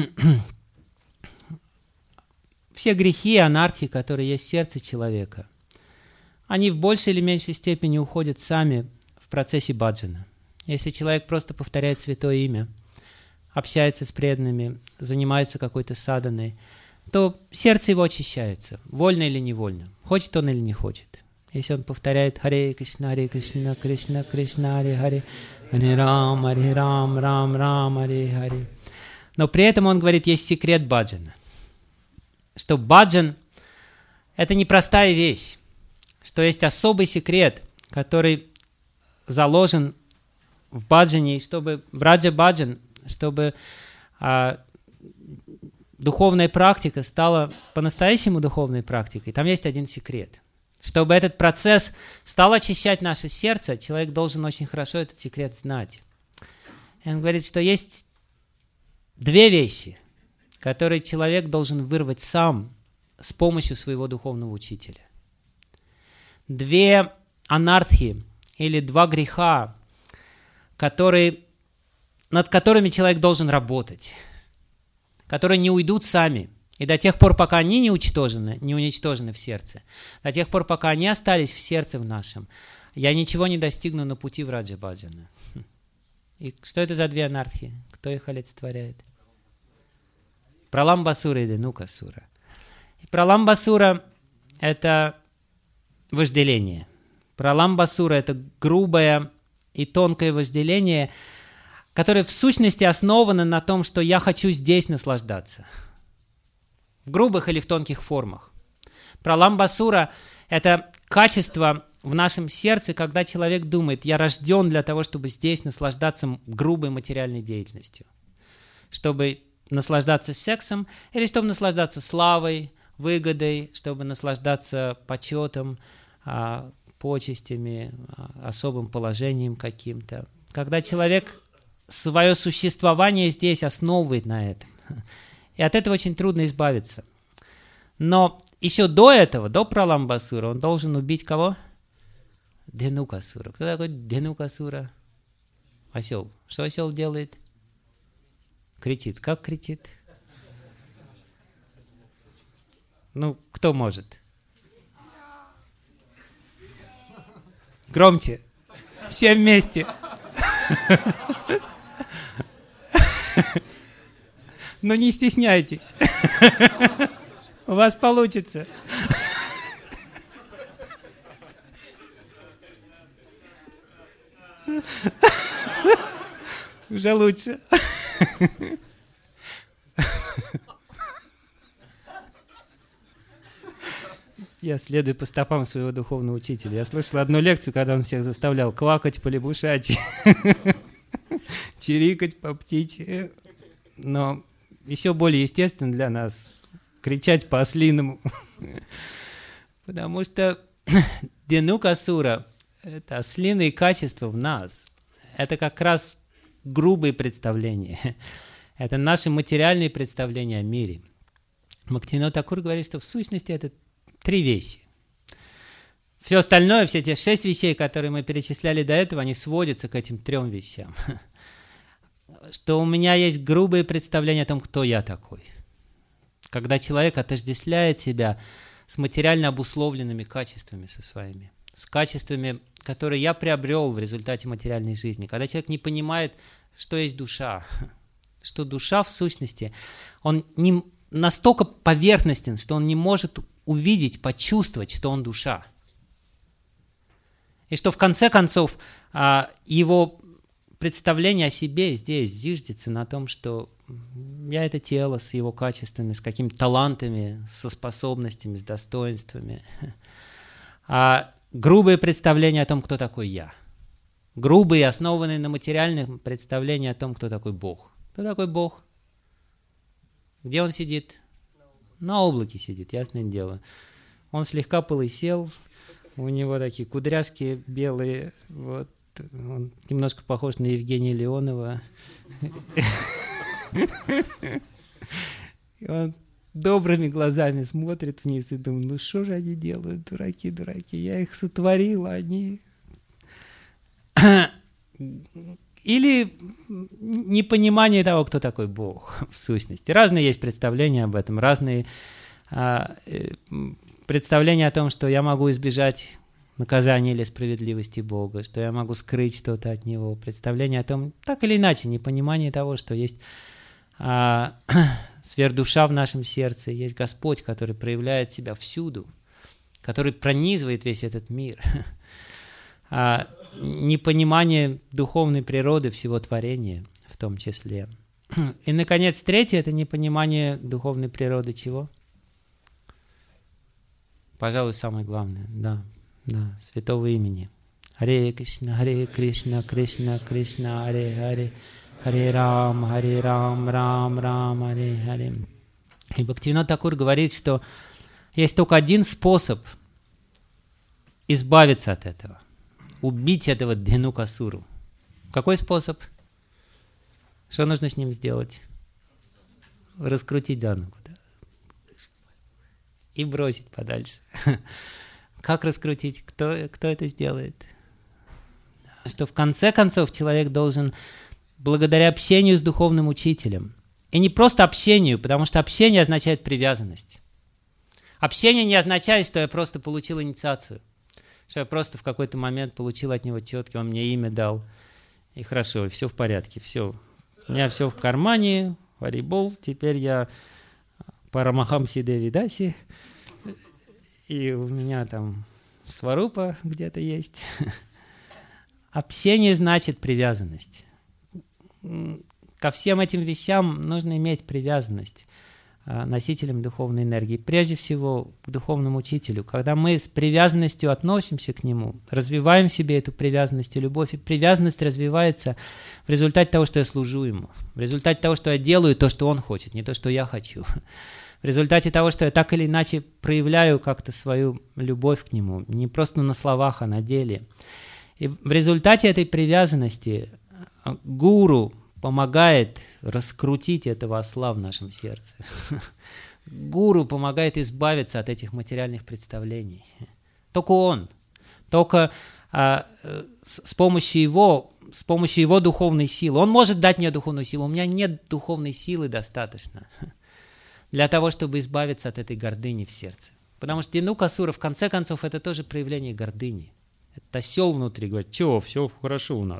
все грехи и анархии, которые есть в сердце человека, они в большей или меньшей степени уходят сами в процессе баджана. Если человек просто повторяет святое имя, общается с преданными, занимается какой-то саданой, то сердце его очищается, вольно или невольно, хочет он или не хочет. Если он повторяет Харе Кришна, Кришна Кришна, Харе Харе, Харе Рам, Рам Рам, Харе Харе. Но при этом он говорит, есть секрет баджана. что баджан – это непростая вещь, что есть особый секрет, который заложен в баджане, чтобы в раджа баджан, чтобы духовная практика стала по-настоящему духовной практикой. Там есть один секрет. Чтобы этот процесс стал очищать наше сердце, человек должен очень хорошо этот секрет знать. И он говорит, что есть две вещи, которые человек должен вырвать сам с помощью своего духовного учителя. Две анартхи или два греха, над которыми человек должен работать, которые не уйдут сами. И до тех пор, пока они не уничтожены в сердце, до тех пор, пока они остались в сердце в нашем, я ничего не достигну на пути в раджа баджана. И что это за две анархии? Кто их олицетворяет? Праламбасура и Денукасура. Праламбасура – это вожделение. Праламбасура – это грубое и тонкое вожделение, которое в сущности основано на том, что я хочу здесь наслаждаться. В грубых или в тонких формах. Праламбасура – это качество в нашем сердце, когда человек думает, я рожден для того, чтобы здесь наслаждаться грубой материальной деятельностью. Чтобы наслаждаться сексом или чтобы наслаждаться славой, выгодой, чтобы наслаждаться почетом, почестями, особым положением каким-то. Когда человек свое существование здесь основывает на этом. И от этого очень трудно избавиться. Но еще до этого, до Праламбасура, он должен убить кого? Денукасура. Кто такой Денукасура? Осел. Что осел делает? Кричит. Как кричит? Ну, кто может? Громче. Все вместе. Но не стесняйтесь. У вас получится. Уже лучше. Я следую по стопам своего духовного учителя. Я слышал одну лекцию, когда он всех заставлял квакать по-лягушачьи, чирикать по-птичьи. Но еще более естественно для нас кричать по-ослиному. Потому что Денукасура – это ослиные качества в нас. Это как раз грубые представления. Это наши материальные представления о мире. Бхактивинода Тхакур говорит, что в сущности это три вещи. Все остальное, все те 6 вещей, которые мы перечисляли до этого, они сводятся к этим 3 вещам. Что у меня есть грубые представления о том, кто я такой. Когда человек отождествляет себя с материально обусловленными качествами со своими, с качествами, которые я приобрел в результате материальной жизни. Когда человек не понимает, что есть душа, что душа в сущности, он не настолько поверхностен, что он не может увидеть, почувствовать, что он душа. И что в конце концов его представление о себе здесь зиждется на том, что я это тело с его качествами, с какими-то талантами, со способностями, с достоинствами. А грубые представления о том, кто такой я. Грубые, основанные на материальных представлениях о том, кто такой Бог. Кто такой Бог? Где он сидит? На облаке сидит, ясное дело. Он слегка полысел, у него такие кудряшки белые, вот. Он немножко похож на Евгения Леонова. И он добрыми глазами смотрит вниз и думает, ну что же они делают, дураки, я их сотворил, они... Или непонимание того, кто такой Бог в сущности. Разные есть представления об этом, разные представления о том, что я могу избежать наказания или справедливости Бога, что я могу скрыть что-то от Него. Представление о том, так или иначе, непонимание того, что есть сверхдуша в нашем сердце, есть Господь, который проявляет себя всюду, который пронизывает весь этот мир. Непонимание духовной природы всего творения в том числе. И, наконец, третье – это непонимание духовной природы чего? Пожалуй, самое главное. Да, святого имени. Харе Кришна, Кришна, Кришна, Харе, Харе Рам, Рам, Рам, Харе. И Бхактивинода Тхакур говорит, что есть только один способ избавиться от этого. Убить этого Дhenukasuru. Какой способ? Что нужно с ним сделать? Раскрутить за ногу. Да? И бросить подальше. Как раскрутить? Кто это сделает? Что в конце концов человек должен, благодаря общению с духовным учителем, и не просто общению, потому что общение означает привязанность. Общение не означает, что я просто получил инициацию, что я просто в какой-то момент получил от него четкий, он мне имя дал, и хорошо, и все в порядке, все. У меня все в кармане, Харибол, теперь я Парамахамси Девидаси, и у меня там Сварупа где-то есть. Общение значит привязанность. Ко всем этим вещам нужно иметь привязанность носителям духовной энергии. Прежде всего, к духовному учителю. Когда мы с привязанностью относимся к нему, развиваем в себе эту привязанность и любовь, и привязанность развивается в результате того, что я служу ему, в результате того, что я делаю то, что он хочет, не то, что я хочу, в результате того, что я так или иначе проявляю как-то свою любовь к нему, не просто на словах, а на деле. И в результате этой привязанности гуру помогает раскрутить этого осла в нашем сердце. Гуру помогает избавиться от этих материальных представлений. Только он. Только с помощью его духовной силы. Он может дать мне духовную силу. У меня нет духовной силы достаточно для того, чтобы избавиться от этой гордыни в сердце. Потому что Дhenukasura, в конце концов, это тоже проявление гордыни. Это осел внутри говорит, все хорошо у нас.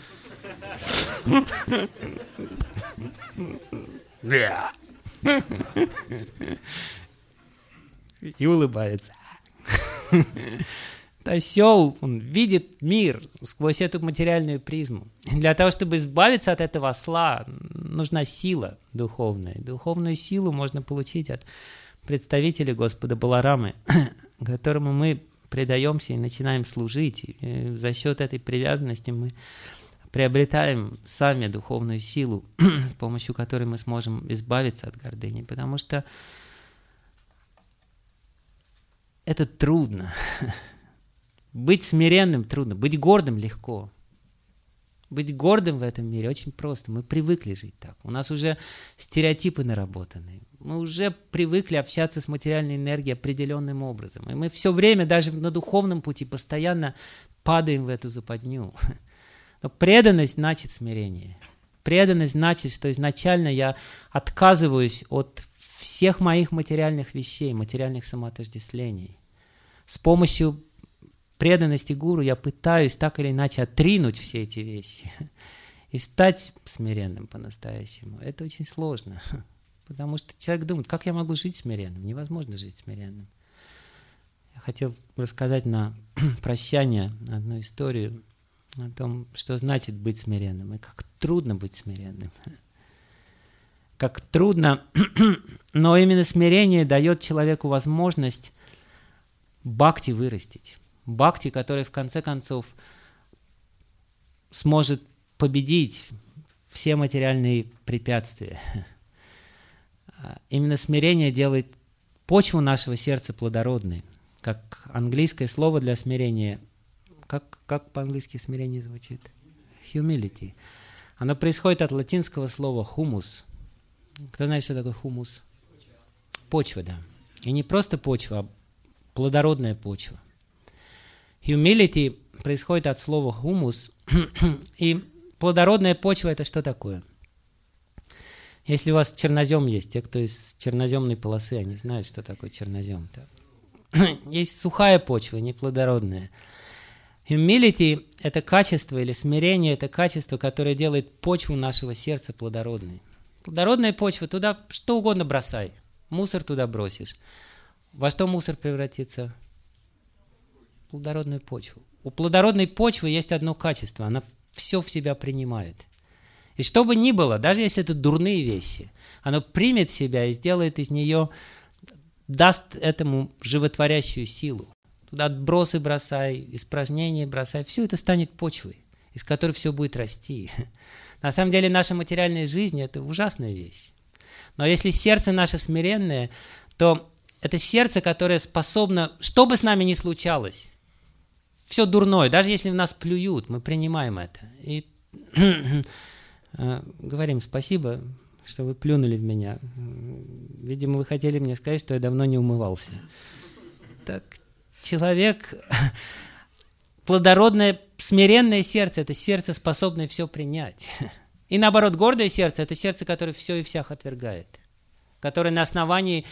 И улыбается. Осел, он видит мир сквозь эту материальную призму. Для того, чтобы избавиться от этого осла, нужна сила духовная. Духовную силу можно получить от представителей Господа Баларамы, которому мы предаемся и начинаем служить. И за счет этой привязанности мы приобретаем сами духовную силу, с помощью которой мы сможем избавиться от гордыни, потому что это трудно. Быть смиренным трудно, быть гордым легко. Быть гордым в этом мире очень просто. Мы привыкли жить так. У нас уже стереотипы наработаны. Мы уже привыкли общаться с материальной энергией определенным образом. И мы все время, даже на духовном пути, постоянно падаем в эту западню. Но преданность значит смирение. Преданность значит, что изначально я отказываюсь от всех моих материальных вещей, материальных самоотождествлений. С помощью преданности гуру я пытаюсь так или иначе отринуть все эти вещи и стать смиренным по-настоящему. Это очень сложно, потому что человек думает, как я могу жить смиренным? Невозможно жить смиренным. Я хотел рассказать на прощание одну историю о том, что значит быть смиренным, и как трудно быть смиренным. Как трудно, но именно смирение дает человеку возможность бхакти вырастить. Бхакти, который в конце концов сможет победить все материальные препятствия. Именно смирение делает почву нашего сердца плодородной. Как английское слово для смирения, как по-английски смирение звучит? Humility. Оно происходит от латинского слова humus. Кто знает, что такое хумус? Почва, да. И не просто почва, а плодородная почва. Humility происходит от слова humus. И плодородная почва – это что такое? Если у вас чернозем есть, те, кто из черноземной полосы, они знают, что такое чернозем. Есть сухая почва, неплодородная. Humility – это качество, или смирение – это качество, которое делает почву нашего сердца плодородной. Плодородная почва, туда что угодно бросай. Мусор туда бросишь. Во что мусор превратится? В плодородную почву. У плодородной почвы есть одно качество. Она все в себя принимает. И что бы ни было, даже если это дурные вещи, оно примет себя и сделает из нее даст этому животворящую силу. Туда отбросы бросай, испражнения бросай, все это станет почвой, из которой все будет расти. На самом деле наша материальная жизнь – это ужасная вещь. Но если сердце наше смиренное, то это сердце, которое способно, что бы с нами ни случалось, все дурное, даже если в нас плюют, мы принимаем это. И говорим спасибо, что вы плюнули в меня. Видимо, вы хотели мне сказать, что я давно не умывался. Так, человек, плодородное, смиренное сердце – это сердце, способное все принять. И наоборот, гордое сердце – это сердце, которое все и всех отвергает, которое на основании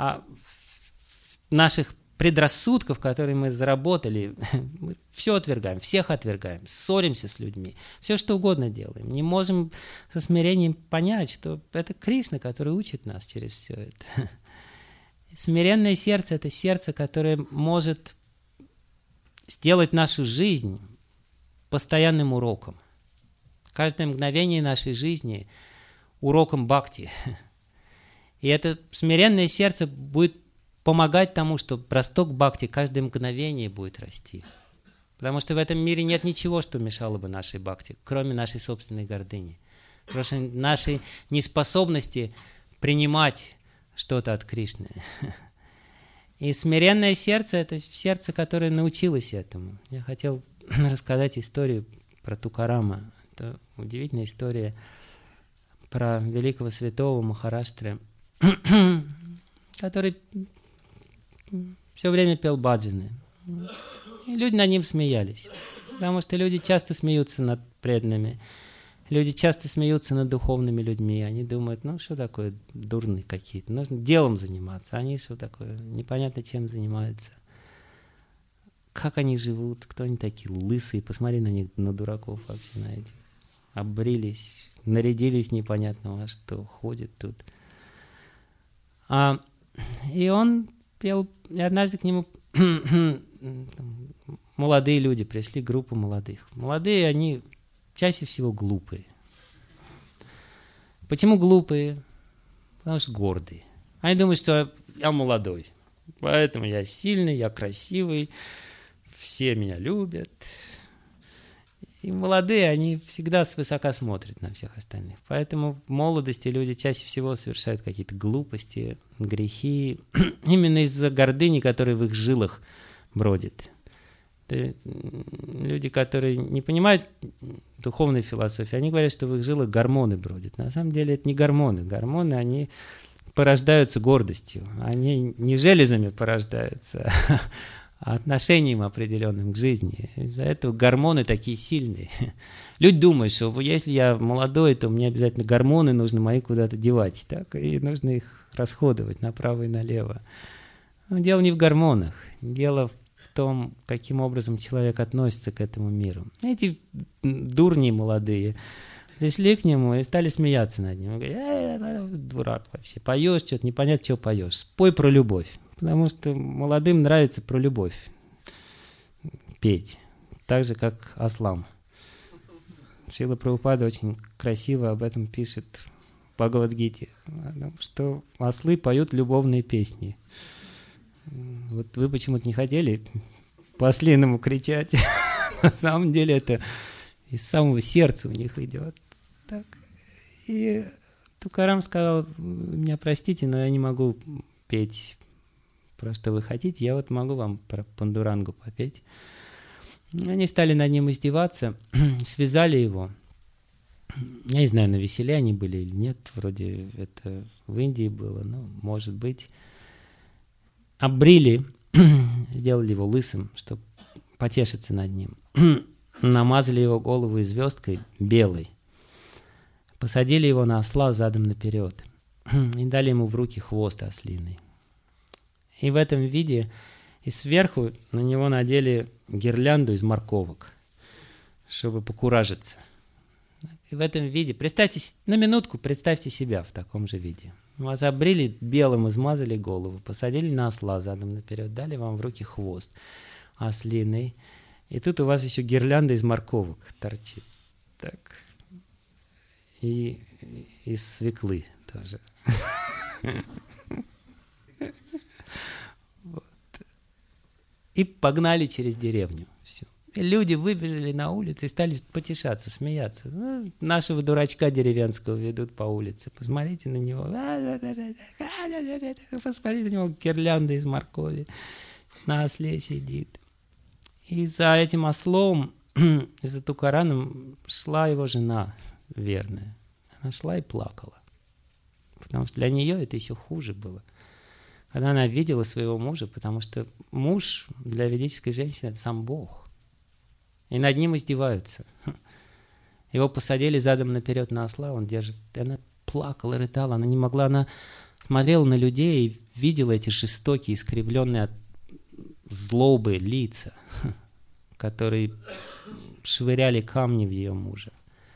наших предрассудков, которые мы заработали, мы все отвергаем, всех отвергаем, ссоримся с людьми, все что угодно делаем. Не можем со смирением понять, что это Кришна, который учит нас через все это. Смиренное сердце – это сердце, которое может сделать нашу жизнь постоянным уроком. Каждое мгновение нашей жизни уроком бхакти. И это смиренное сердце будет помогать тому, что росток бхакти каждое мгновение будет расти. Потому что в этом мире нет ничего, что мешало бы нашей бхакти, кроме нашей собственной гордыни. Просто нашей неспособности принимать что-то от Кришны. И смиренное сердце – это сердце, которое научилось этому. Я хотел рассказать историю про Тукарама. Это удивительная история про великого святого Махараштри, который все время пел баджаны. И люди над ним смеялись. Потому что люди часто смеются над преданными. Люди часто смеются над духовными людьми. Они думают, ну что такое, дурные какие-то. Нужно делом заниматься. Они что такое, непонятно чем занимаются. Как они живут, кто они такие, лысые. Посмотри на них, на дураков вообще, на этих. Обрились, нарядились непонятно во что, ходят тут. И он пел, и однажды к нему молодые люди пришли, группа молодых. Молодые, они чаще всего глупые. Почему глупые? Потому что гордые. Они думают, что я молодой, поэтому я сильный, я красивый, все меня любят. И молодые, они всегда свысока смотрят на всех остальных. Поэтому в молодости люди чаще всего совершают какие-то глупости, грехи, именно из-за гордыни, которая в их жилах бродит. Это люди, которые не понимают духовной философии, они говорят, что в их жилах гормоны бродят. На самом деле это не гормоны. Гормоны, они порождаются гордостью. Они не железами порождаются, отношением определенным к жизни. Из-за этого гормоны такие сильные. Люди думают, что если я молодой, то мне обязательно гормоны нужно мои куда-то девать. Так? И нужно их расходовать направо и налево. Но дело не в гормонах. Дело в том, каким образом человек относится к этому миру. Эти дурни молодые пришли к нему и стали смеяться над ним. Говорят, дурак вообще. Поешь что-то, непонятно, что поешь. Спой про любовь. Потому что молодым нравится про любовь петь. Так же, как ослам. Шрила Прабхупада очень красиво об этом пишет в Бхагавад-гите. Что ослы поют любовные песни. Вот вы почему-то не хотели по-ослиному кричать. На самом деле это из самого сердца у них идет. Так. И Тукарам сказал, меня простите, но я не могу петь про что вы хотите, я вот могу вам про Пандурангу попеть. Они стали над ним издеваться, связали его. Я не знаю, на веселе они были или нет, вроде это в Индии было, но может быть. Обрили, сделали его лысым, чтобы потешиться над ним. Намазали его голову звездкой белой. Посадили его на осла задом наперед. И дали ему в руки хвост ослиный. И в этом виде и сверху на него надели гирлянду из морковок, чтобы покуражиться. И в этом виде, представьте, на минутку представьте себя в таком же виде. Вас обрили белым, измазали голову, посадили на осла задом наперед, дали вам в руки хвост ослиный. И тут у вас еще гирлянда из морковок торчит. Так. И из свеклы тоже. и погнали через деревню. Все. И люди выбежали на улицу и стали потешаться, смеяться. Ну, нашего дурачка деревенского ведут по улице. Посмотрите на него. Посмотрите на него, гирлянда из моркови. На осле сидит. И за этим ослом, за Тукараном шла его жена верная. Она шла и плакала. Потому что для нее это еще хуже было. Когда она видела своего мужа, потому что муж для ведической женщины – это сам Бог. И над ним издеваются. Его посадили задом наперед на осла, он держит. И она плакала, рыдала, она не могла, она смотрела на людей и видела эти жестокие, искривленные от злобы лица, которые швыряли камни в ее мужа.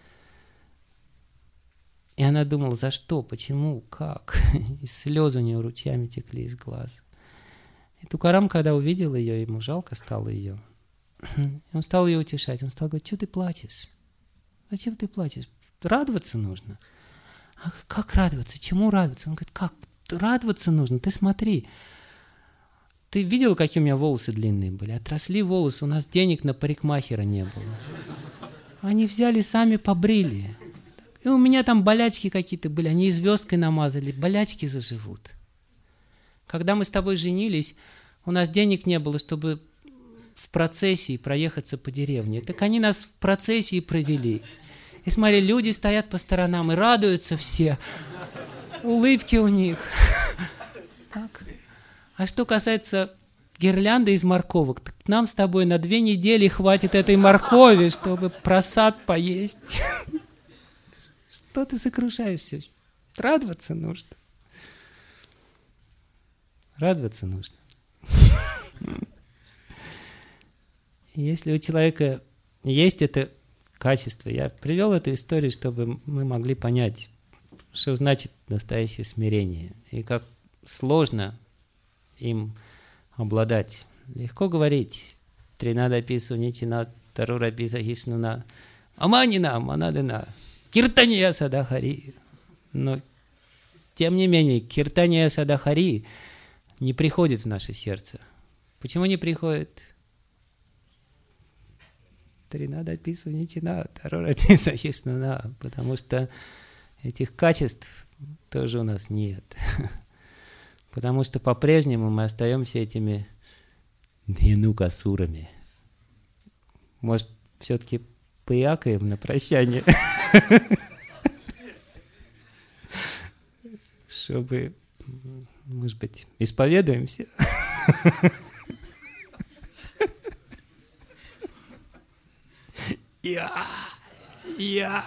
И она думала, за что, почему, как. И слезы у нее ручьями текли из глаз. И Тукарам, когда увидел ее, ему жалко стало ее. И он стал ее утешать. Он стал говорить, что ты плачешь? Зачем ты плачешь? Радоваться нужно. А как радоваться? Чему радоваться? Он говорит, как? Радоваться нужно. Ты смотри. Ты видел, какие у меня волосы длинные были? Отросли волосы, у нас денег на парикмахера не было. Они взяли, сами побрили. И у меня там болячки какие-то были, они и звездкой намазали, болячки заживут. Когда мы с тобой женились, у нас денег не было, чтобы в процессии проехаться по деревне. Так они нас в процессии провели. И смотри, люди стоят по сторонам и радуются все. Улыбки у них. Так. А что касается гирлянды из морковок, так нам с тобой на 2 недели хватит этой моркови, чтобы просад поесть. Что ты сокрушаешься? Радоваться нужно. Радоваться нужно. Если у человека есть это качество, я привел эту историю, чтобы мы могли понять, что значит настоящее смирение и как сложно им обладать. Легко говорить. Тринада пису ничина, тарура писа хишнуна, аманина, манадына. Киртания Садахари. Но, тем не менее, Киртания Садахари не приходит в наше сердце. Почему не приходит? Тринада пису ничина, тарура писа хишнуна. Потому что этих качеств тоже у нас нет. Потому что по-прежнему мы остаемся этими дхину-касурами. Может, все-таки поякаем на прощание? Чтобы, может быть, исповедуемся? Я.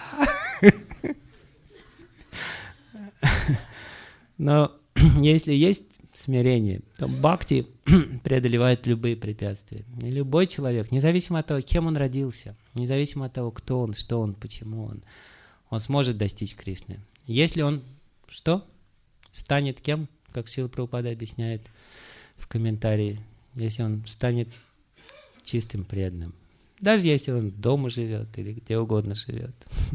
Но если есть смирение, то бхакти преодолевает любые препятствия. И любой человек, независимо от того, кем он родился, независимо от того, кто он, что он, почему он сможет достичь Кришны. Если он, что? Станет кем, как Шрила Прабхупада объясняет в комментарии, если он станет чистым преданным. Даже если он дома живет или где угодно живет.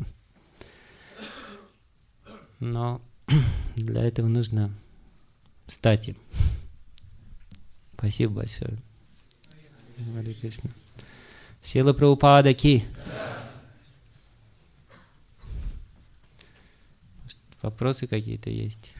Но для этого нужно стать им. Спасибо большое. Харе Кришна. Шрила Прабхупада ки. Вопросы какие-то есть?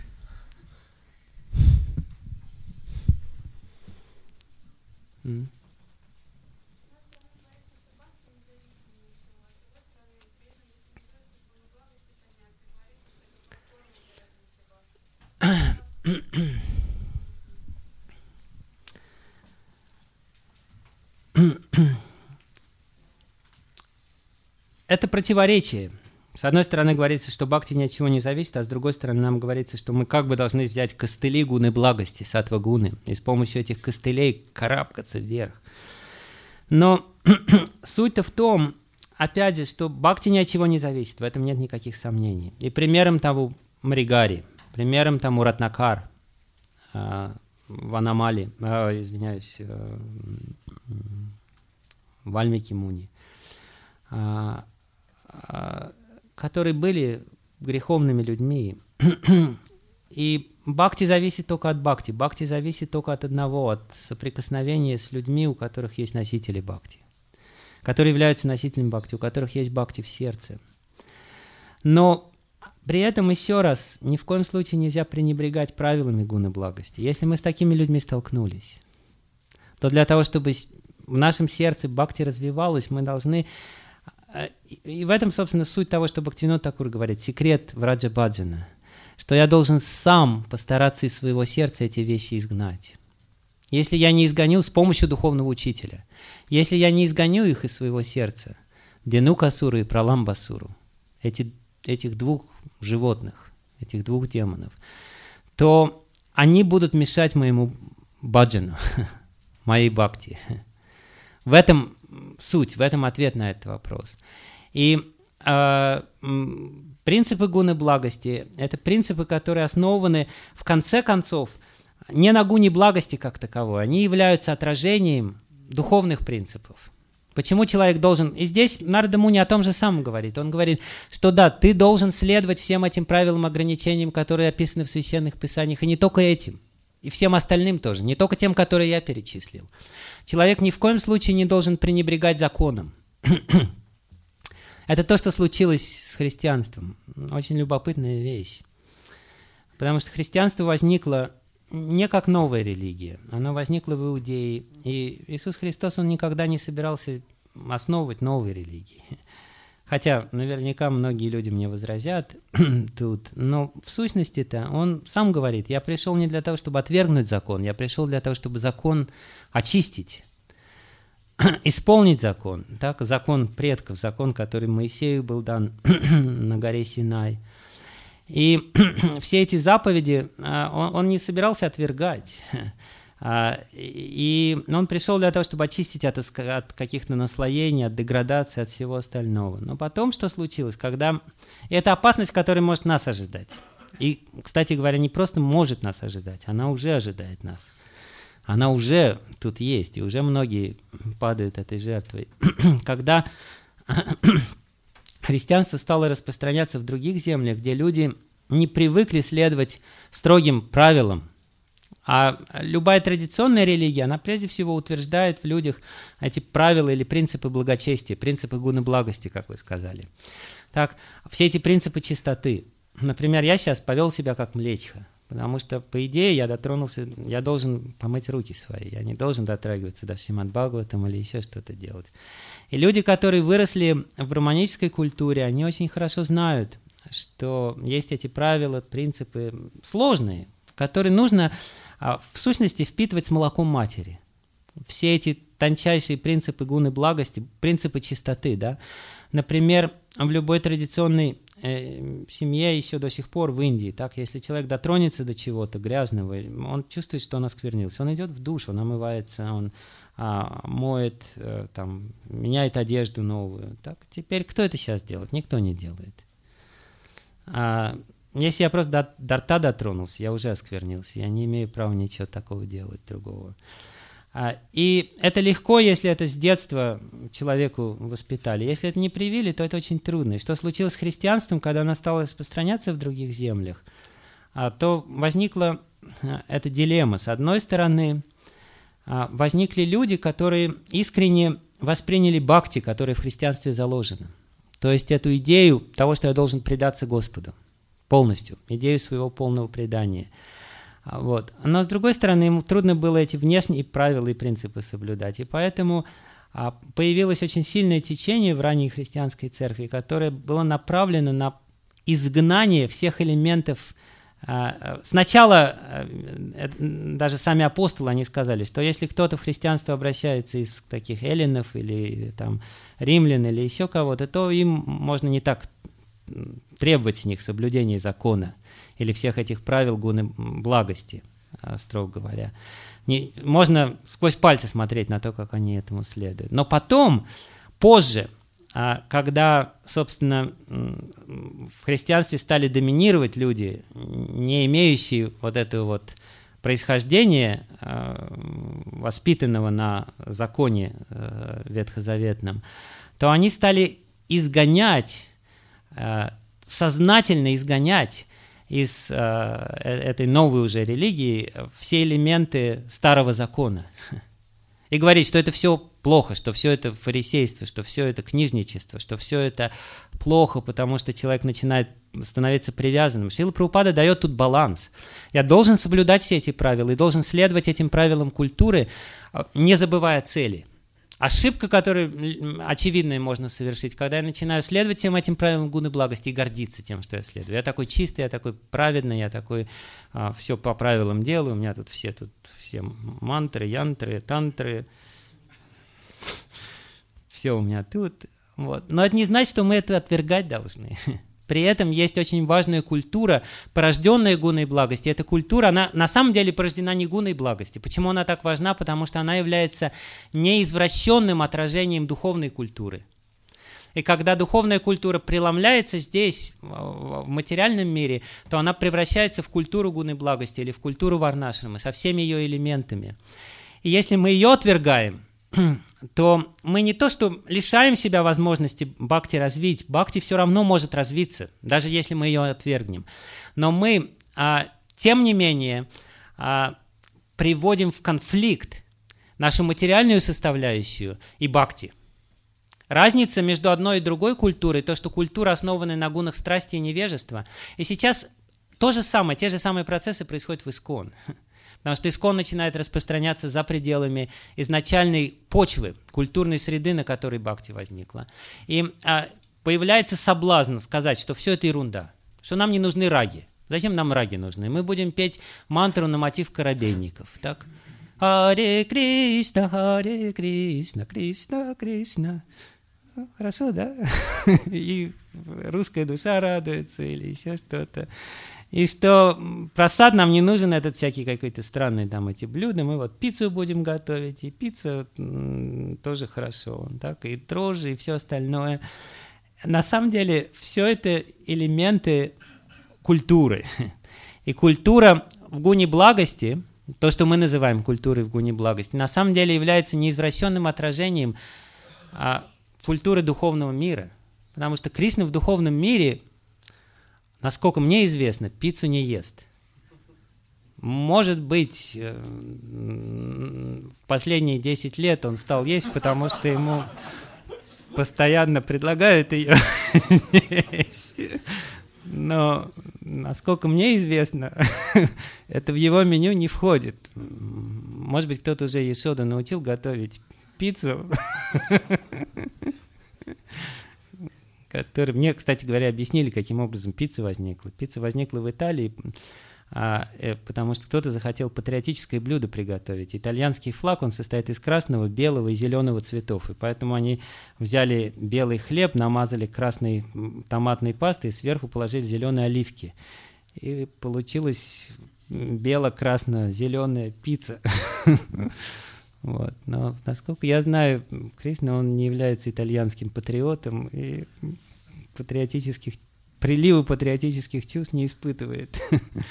Это противоречие. С одной стороны говорится, что бхакти ни от чего не зависит, а с другой стороны нам говорится, что мы как бы должны взять костыли гуны благости, саттва гуны, и с помощью этих костылей карабкаться вверх. Но суть-то в том, опять же, что бхакти ни от чего не зависит, в этом нет никаких сомнений. И примером того Мригари, примером тому Ратнакар, Ванамали, Вальмики Муни, которые были греховными людьми. И бхакти зависит только от бхакти. Бхакти зависит только от одного, от соприкосновения с людьми, у которых есть носители бхакти, которые являются носителями бхакти, у которых есть бхакти в сердце. Но при этом, еще раз, ни в коем случае нельзя пренебрегать правилами гуны благости. Если мы с такими людьми столкнулись, то для того, чтобы в нашем сердце бхакти развивалась, мы должны... И в этом, собственно, суть того, что Бхактивинода Тхакур говорит, секрет Враджа Баджана, что я должен сам постараться из своего сердца эти вещи изгнать. Если я не изгоню с помощью духовного учителя, если я не изгоню их из своего сердца, Денукасуру и Праламбасуру, этих двух животных, этих двух демонов, то они будут мешать моему баджану, моей бхакти. В этом суть, в этом ответ на этот вопрос. И принципы гуны благости – это принципы, которые основаны, в конце концов, не на гуне благости как таковой, они являются отражением духовных принципов. Почему человек должен... И здесь Нарада Муни о том же самом говорит. Он говорит, что да, ты должен следовать всем этим правилам, ограничениям, которые описаны в священных писаниях, и не только этим, и всем остальным тоже, не только тем, которые я перечислил. Человек ни в коем случае не должен пренебрегать законом. Это то, что случилось с христианством. Очень любопытная вещь. Потому что христианство возникло не как новая религия. Оно возникло в Иудее. И Иисус Христос, Он никогда не собирался основывать новые религии. Хотя наверняка многие люди мне возразят тут. Но в сущности-то Он сам говорит, я пришел не для того, чтобы отвергнуть закон. Я пришел для того, чтобы закон очистить. Исполнить закон. Так? Закон предков, закон, который Моисею был дан на горе Синай. И все эти заповеди он не собирался отвергать. И он пришел для того, чтобы очистить от каких-то наслоений, от деградации, от всего остального. Но потом что случилось? Когда... И это опасность, которая может нас ожидать. И, кстати говоря, не просто может нас ожидать, она уже ожидает нас. Она уже тут есть, и уже многие падают этой жертвой. Когда христианство стало распространяться в других землях, где люди не привыкли следовать строгим правилам, а любая традиционная религия, она прежде всего утверждает в людях эти правила или принципы благочестия, принципы гуны благости, как вы сказали. Так, все эти принципы чистоты. Например, я сейчас повел себя как млечха, потому что, по идее, я должен помыть руки свои, я не должен дотрагиваться до Шримад-Бхагаватам или еще что-то делать. И люди, которые выросли в браманической культуре, они очень хорошо знают, что есть эти правила, принципы сложные, которые нужно в сущности впитывать с молоком матери. Все эти тончайшие принципы гуны благости, принципы чистоты, да. Например, в любой традиционной семье еще до сих пор в Индии, так, если человек дотронется до чего-то грязного, он чувствует, что он осквернился. Он идет в душ, он омывается, он моет, там, меняет одежду новую. Так, теперь кто это сейчас делает? Никто не делает. Если я просто до рта дотронулся, я уже осквернился, я не имею права ничего такого делать другого. И это легко, если это с детства человеку воспитали. Если это не привили, то это очень трудно. И что случилось с христианством, когда оно стало распространяться в других землях, то возникла эта дилемма. С одной стороны, возникли люди, которые искренне восприняли бхакти, которая в христианстве заложена. То есть эту идею того, что я должен предаться Господу полностью, идею своего полного предания. Вот. Но, с другой стороны, ему трудно было эти внешние правила и принципы соблюдать. И поэтому появилось очень сильное течение в ранней христианской церкви, которое было направлено на изгнание всех элементов. Сначала даже сами апостолы, они сказали, что если кто-то в христианство обращается из таких эллинов или там, римлян или еще кого-то, то им можно не так требовать с них соблюдения закона или всех этих правил гуны благости, строго говоря. Можно сквозь пальцы смотреть на то, как они этому следуют. Но потом, позже, когда, собственно, в христианстве стали доминировать люди, не имеющие вот этого вот происхождения, воспитанного на законе ветхозаветном, то они стали изгонять, сознательно изгонять из этой новой уже религии все элементы старого закона. И говорить, что это все плохо, что все это фарисейство, что все это книжничество, что все это плохо, потому что человек начинает становиться привязанным. Шрила Прабхупада дает тут баланс. Я должен соблюдать все эти правила и должен следовать этим правилам культуры, не забывая цели. Ошибка, которую очевидная можно совершить, когда я начинаю следовать всем этим правилам гуны благости и гордиться тем, что я следую. Я такой чистый, я такой праведный, я такой все по правилам делаю, у меня тут все мантры, янтры, тантры, все у меня тут. Вот. Но это не значит, что мы это отвергать должны. При этом есть очень важная культура, порожденная гуной благости. Эта культура, она на самом деле порождена не гуной благости. Почему она так важна? Потому что она является неизвращенным отражением духовной культуры. И когда духовная культура преломляется здесь, в материальном мире, то она превращается в культуру гуны благости или в культуру варнашрамы со всеми ее элементами. И если мы ее отвергаем, то мы не то что лишаем себя возможности бхакти развить, бхакти все равно может развиться, даже если мы ее отвергнем. Но мы, тем не менее, приводим в конфликт нашу материальную составляющую и бхакти. Разница между одной и другой культурой, то, что культура основана на гунах страсти и невежества, и сейчас то же самое, те же самые процессы происходят в ИСККОН. Потому что ИСККОН начинает распространяться за пределами изначальной почвы, культурной среды, на которой бхакти возникла. И появляется соблазн сказать, что все это ерунда, что нам не нужны раги. Зачем нам раги нужны? Мы будем петь мантру на мотив корабейников. Так? Харе Кришна, Кришна, Кришна. Хорошо, да? И русская душа радуется или еще что-то. И что просад нам не нужен, этот всякий какой-то странный там эти блюда. Мы вот пиццу будем готовить, и пицца тоже хорошо. Так? И дрожжи, и все остальное. На самом деле все это элементы культуры. И культура в гуне благости, то, что мы называем культурой в гуне благости, на самом деле является неизвращенным отражением культуры духовного мира. Потому что Кришна в духовном мире, насколько мне известно, пиццу не ест. Может быть, в последние 10 лет он стал есть, потому что ему постоянно предлагают ее есть. Но, насколько мне известно, это в его меню не входит. Может быть, кто-то уже Яшоду научил готовить пиццу, который мне, кстати говоря, объяснили, каким образом пицца возникла. Пицца возникла в Италии, потому что кто-то захотел патриотическое блюдо приготовить. Итальянский флаг, он состоит из красного, белого и зеленого цветов. И поэтому они взяли белый хлеб, намазали красной томатной пастой и сверху положили зеленые оливки. И получилась бело-красно-зеленая пицца. Вот. Но, насколько я знаю, Кришна, он не является итальянским патриотом и приливы патриотических чувств не испытывает.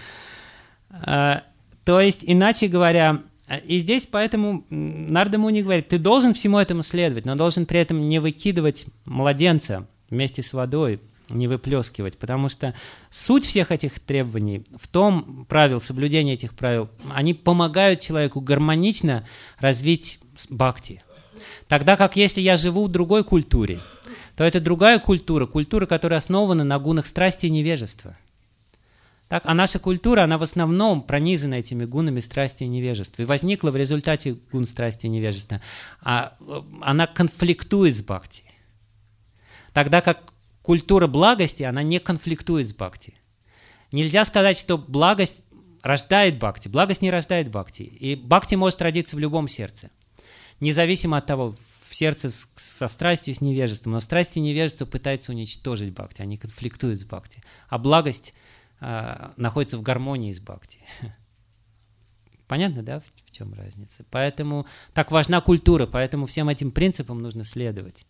То есть, иначе говоря, и здесь поэтому Нарада Муни говорит, ты должен всему этому следовать, но должен при этом не выкидывать младенца вместе с водой, не выплескивать, потому что суть всех этих требований в том, соблюдение этих правил, они помогают человеку гармонично развить бхакти. Тогда как если я живу в другой культуре, то это другая культура, которая основана на гунах страсти и невежества. Так, а наша культура, она в основном пронизана этими гунами страсти и невежества. И возникла в результате гун страсти и невежества. Она конфликтует с бхакти. Тогда как культура благости, она не конфликтует с бхакти. Нельзя сказать, что благость рождает бхакти. Благость не рождает бхакти. И бхакти может родиться в любом сердце. Независимо от того, в сердце со страстью, с невежеством. Но страсть и невежество пытаются уничтожить бхакти. Они конфликтуют с бхакти. А благость находится в гармонии с бхакти. Понятно, да, в чем разница? Поэтому так важна культура, поэтому всем этим принципам нужно следовать.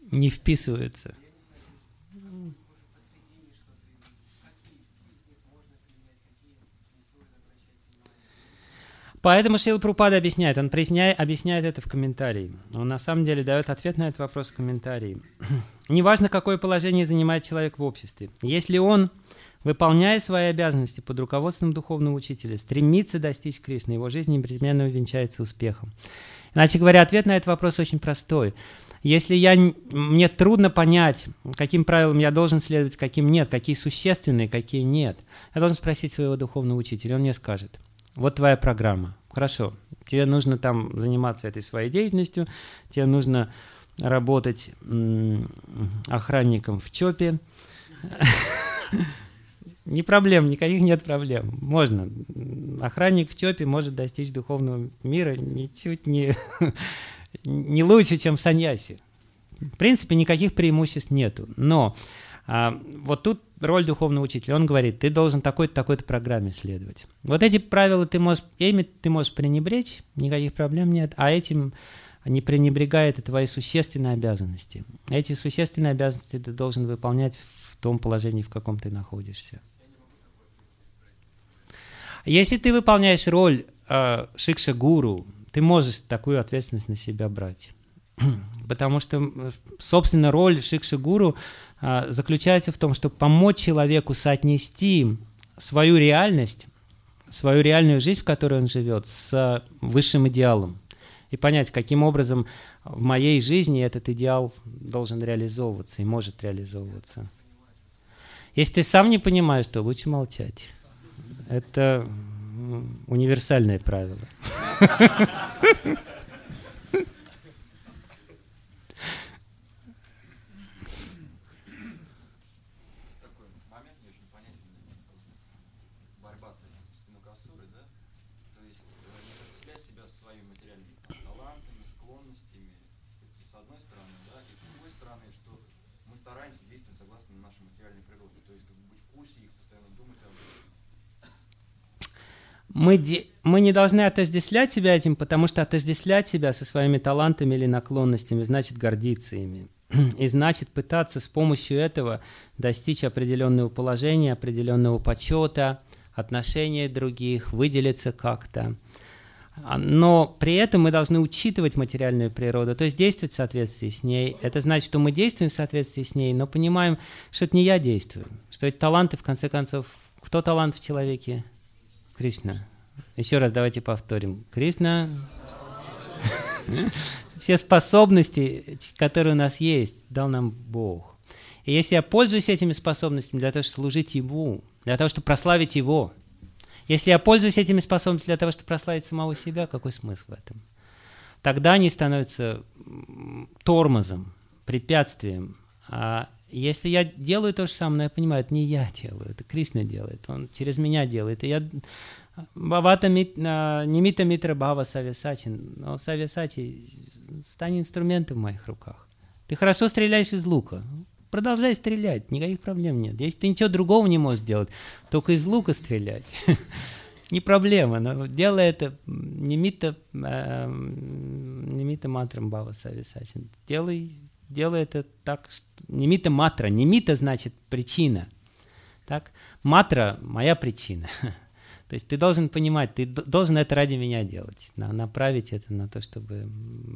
не вписываются. Поэтому Шрила Прабхупада объясняет, он объясняет это в комментарии. Он на самом деле дает ответ на этот вопрос в комментарии. Неважно, какое положение занимает человек в обществе. Если он, выполняя свои обязанности под руководством духовного учителя, стремится достичь Кришны, его жизнь непременно увенчается успехом. Иначе говоря, ответ на этот вопрос очень простой. Если мне трудно понять, каким правилам я должен следовать, каким нет, какие существенные, какие нет, я должен спросить своего духовного учителя, он мне скажет: вот твоя программа. Хорошо, тебе нужно там заниматься этой своей деятельностью, тебе нужно работать охранником в ЧОПе. Не проблем, никаких нет проблем. Можно. Охранник в ЧОПе может достичь духовного мира ничуть не лучше, чем саньяси. В принципе, никаких преимуществ нету. Но вот тут роль духовного учителя. Он говорит, ты должен такой-то, такой-то программе следовать. Вот эти правила ими ты можешь пренебречь, никаких проблем нет, а этим не пренебрегая, это твои существенные обязанности. Эти существенные обязанности ты должен выполнять в том положении, в каком ты находишься. Если ты выполняешь роль шикша-гуру, ты можешь такую ответственность на себя брать. Потому что, собственно, роль шикша-гуру заключается в том, чтобы помочь человеку соотнести свою реальность, свою реальную жизнь, в которой он живет, с высшим идеалом. И понять, каким образом в моей жизни этот идеал должен реализовываться и может реализовываться. Если ты сам не понимаешь, то лучше молчать. Это универсальное правило. Мы не должны отождествлять себя этим, потому что отождествлять себя со своими талантами или наклонностями значит гордиться ими. И значит пытаться с помощью этого достичь определенного положения, определенного почета, отношения других, выделиться как-то. Но при этом мы должны учитывать материальную природу, то есть действовать в соответствии с ней. Это значит, что мы действуем в соответствии с ней, но понимаем, что это не я действую, что эти таланты, в конце концов, кто талант в человеке? Кришна. Еще раз давайте повторим. Кришна. Все способности, которые у нас есть, дал нам Бог. И если я пользуюсь этими способностями для того, чтобы служить Ему, для того, чтобы прославить Его, если я пользуюсь этими способностями для того, чтобы прославить самого себя, какой смысл в этом? Тогда они становятся тормозом, препятствием. А если я делаю то же самое, но я понимаю, это не я делаю, это Кришна делает, Он через меня делает. И я Бхавата Нимита Митра Бхава Савьясачи, но Савьясачи стань инструментом в моих руках. Ты хорошо стреляешь из лука, продолжай стрелять, никаких проблем нет. Если ты ничего другого не можешь делать, только из лука стрелять, не проблема, но делай это Нимита Матрам Бхава Савьясачи. Делай это так, нимита матра. Нимита значит причина. Так? Матра – моя причина. То есть ты должен понимать, ты должен это ради меня делать. Направить это на то, чтобы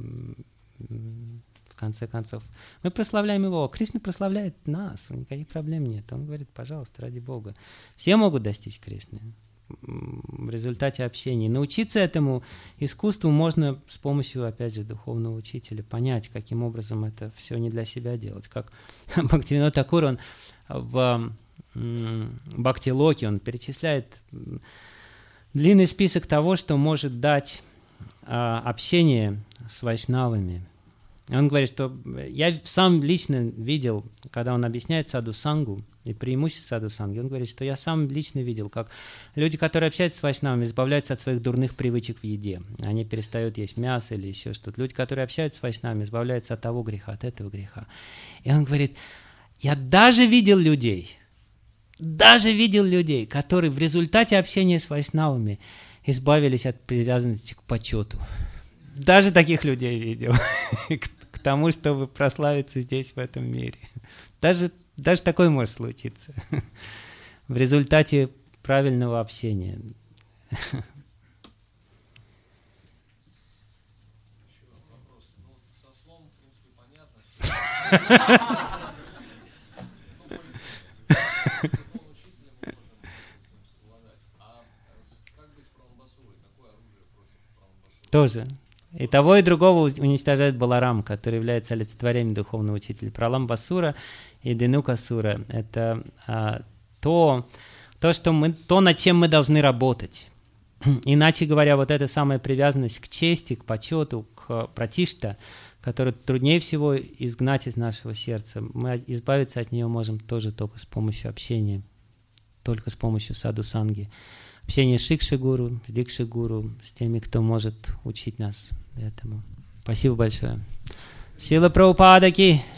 в конце концов... Мы прославляем Его. Кришна прославляет нас. Никаких проблем нет. Он говорит, пожалуйста, ради Бога. Все могут достичь Кришны в результате общения. Научиться этому искусству можно с помощью, опять же, духовного учителя, понять, каким образом это все не для себя делать. Как Бхактивинода Тхакур, он в Бхакти-локе, он перечисляет длинный список того, что может дать общение с вайшнавами. Он говорит, что я сам лично видел, когда он объясняет саду-сангу и преимущество саду-санги, он говорит, что я сам лично видел, как люди, которые общаются с вайшнавами, избавляются от своих дурных привычек в еде. Они перестают есть мясо или еще что-то. Люди, которые общаются с вайшнавами, избавляются от того греха, от этого греха. И он говорит, я даже видел людей, которые в результате общения с вайшнавами избавились от привязанности к почету. Даже таких людей видел. тому, чтобы прославиться здесь, в этом мире. Даже такое может случиться. В результате правильного общения. Со словом, в принципе, понятно. Тоже. И того, и другого уничтожает Баларам, который является олицетворением духовного учителя. Праламбасура и Денукасура — это то, над чем мы должны работать. Иначе говоря, вот эта самая привязанность к чести, к почету, к пратишта, которую труднее всего изгнать из нашего сердца, мы избавиться от нее можем тоже только с помощью общения, только с помощью саду-санги. Общение с Шикши-гуру, с Дикши-гуру, с теми, кто может учить нас этому. Спасибо большое. Шрила Прабхупада ки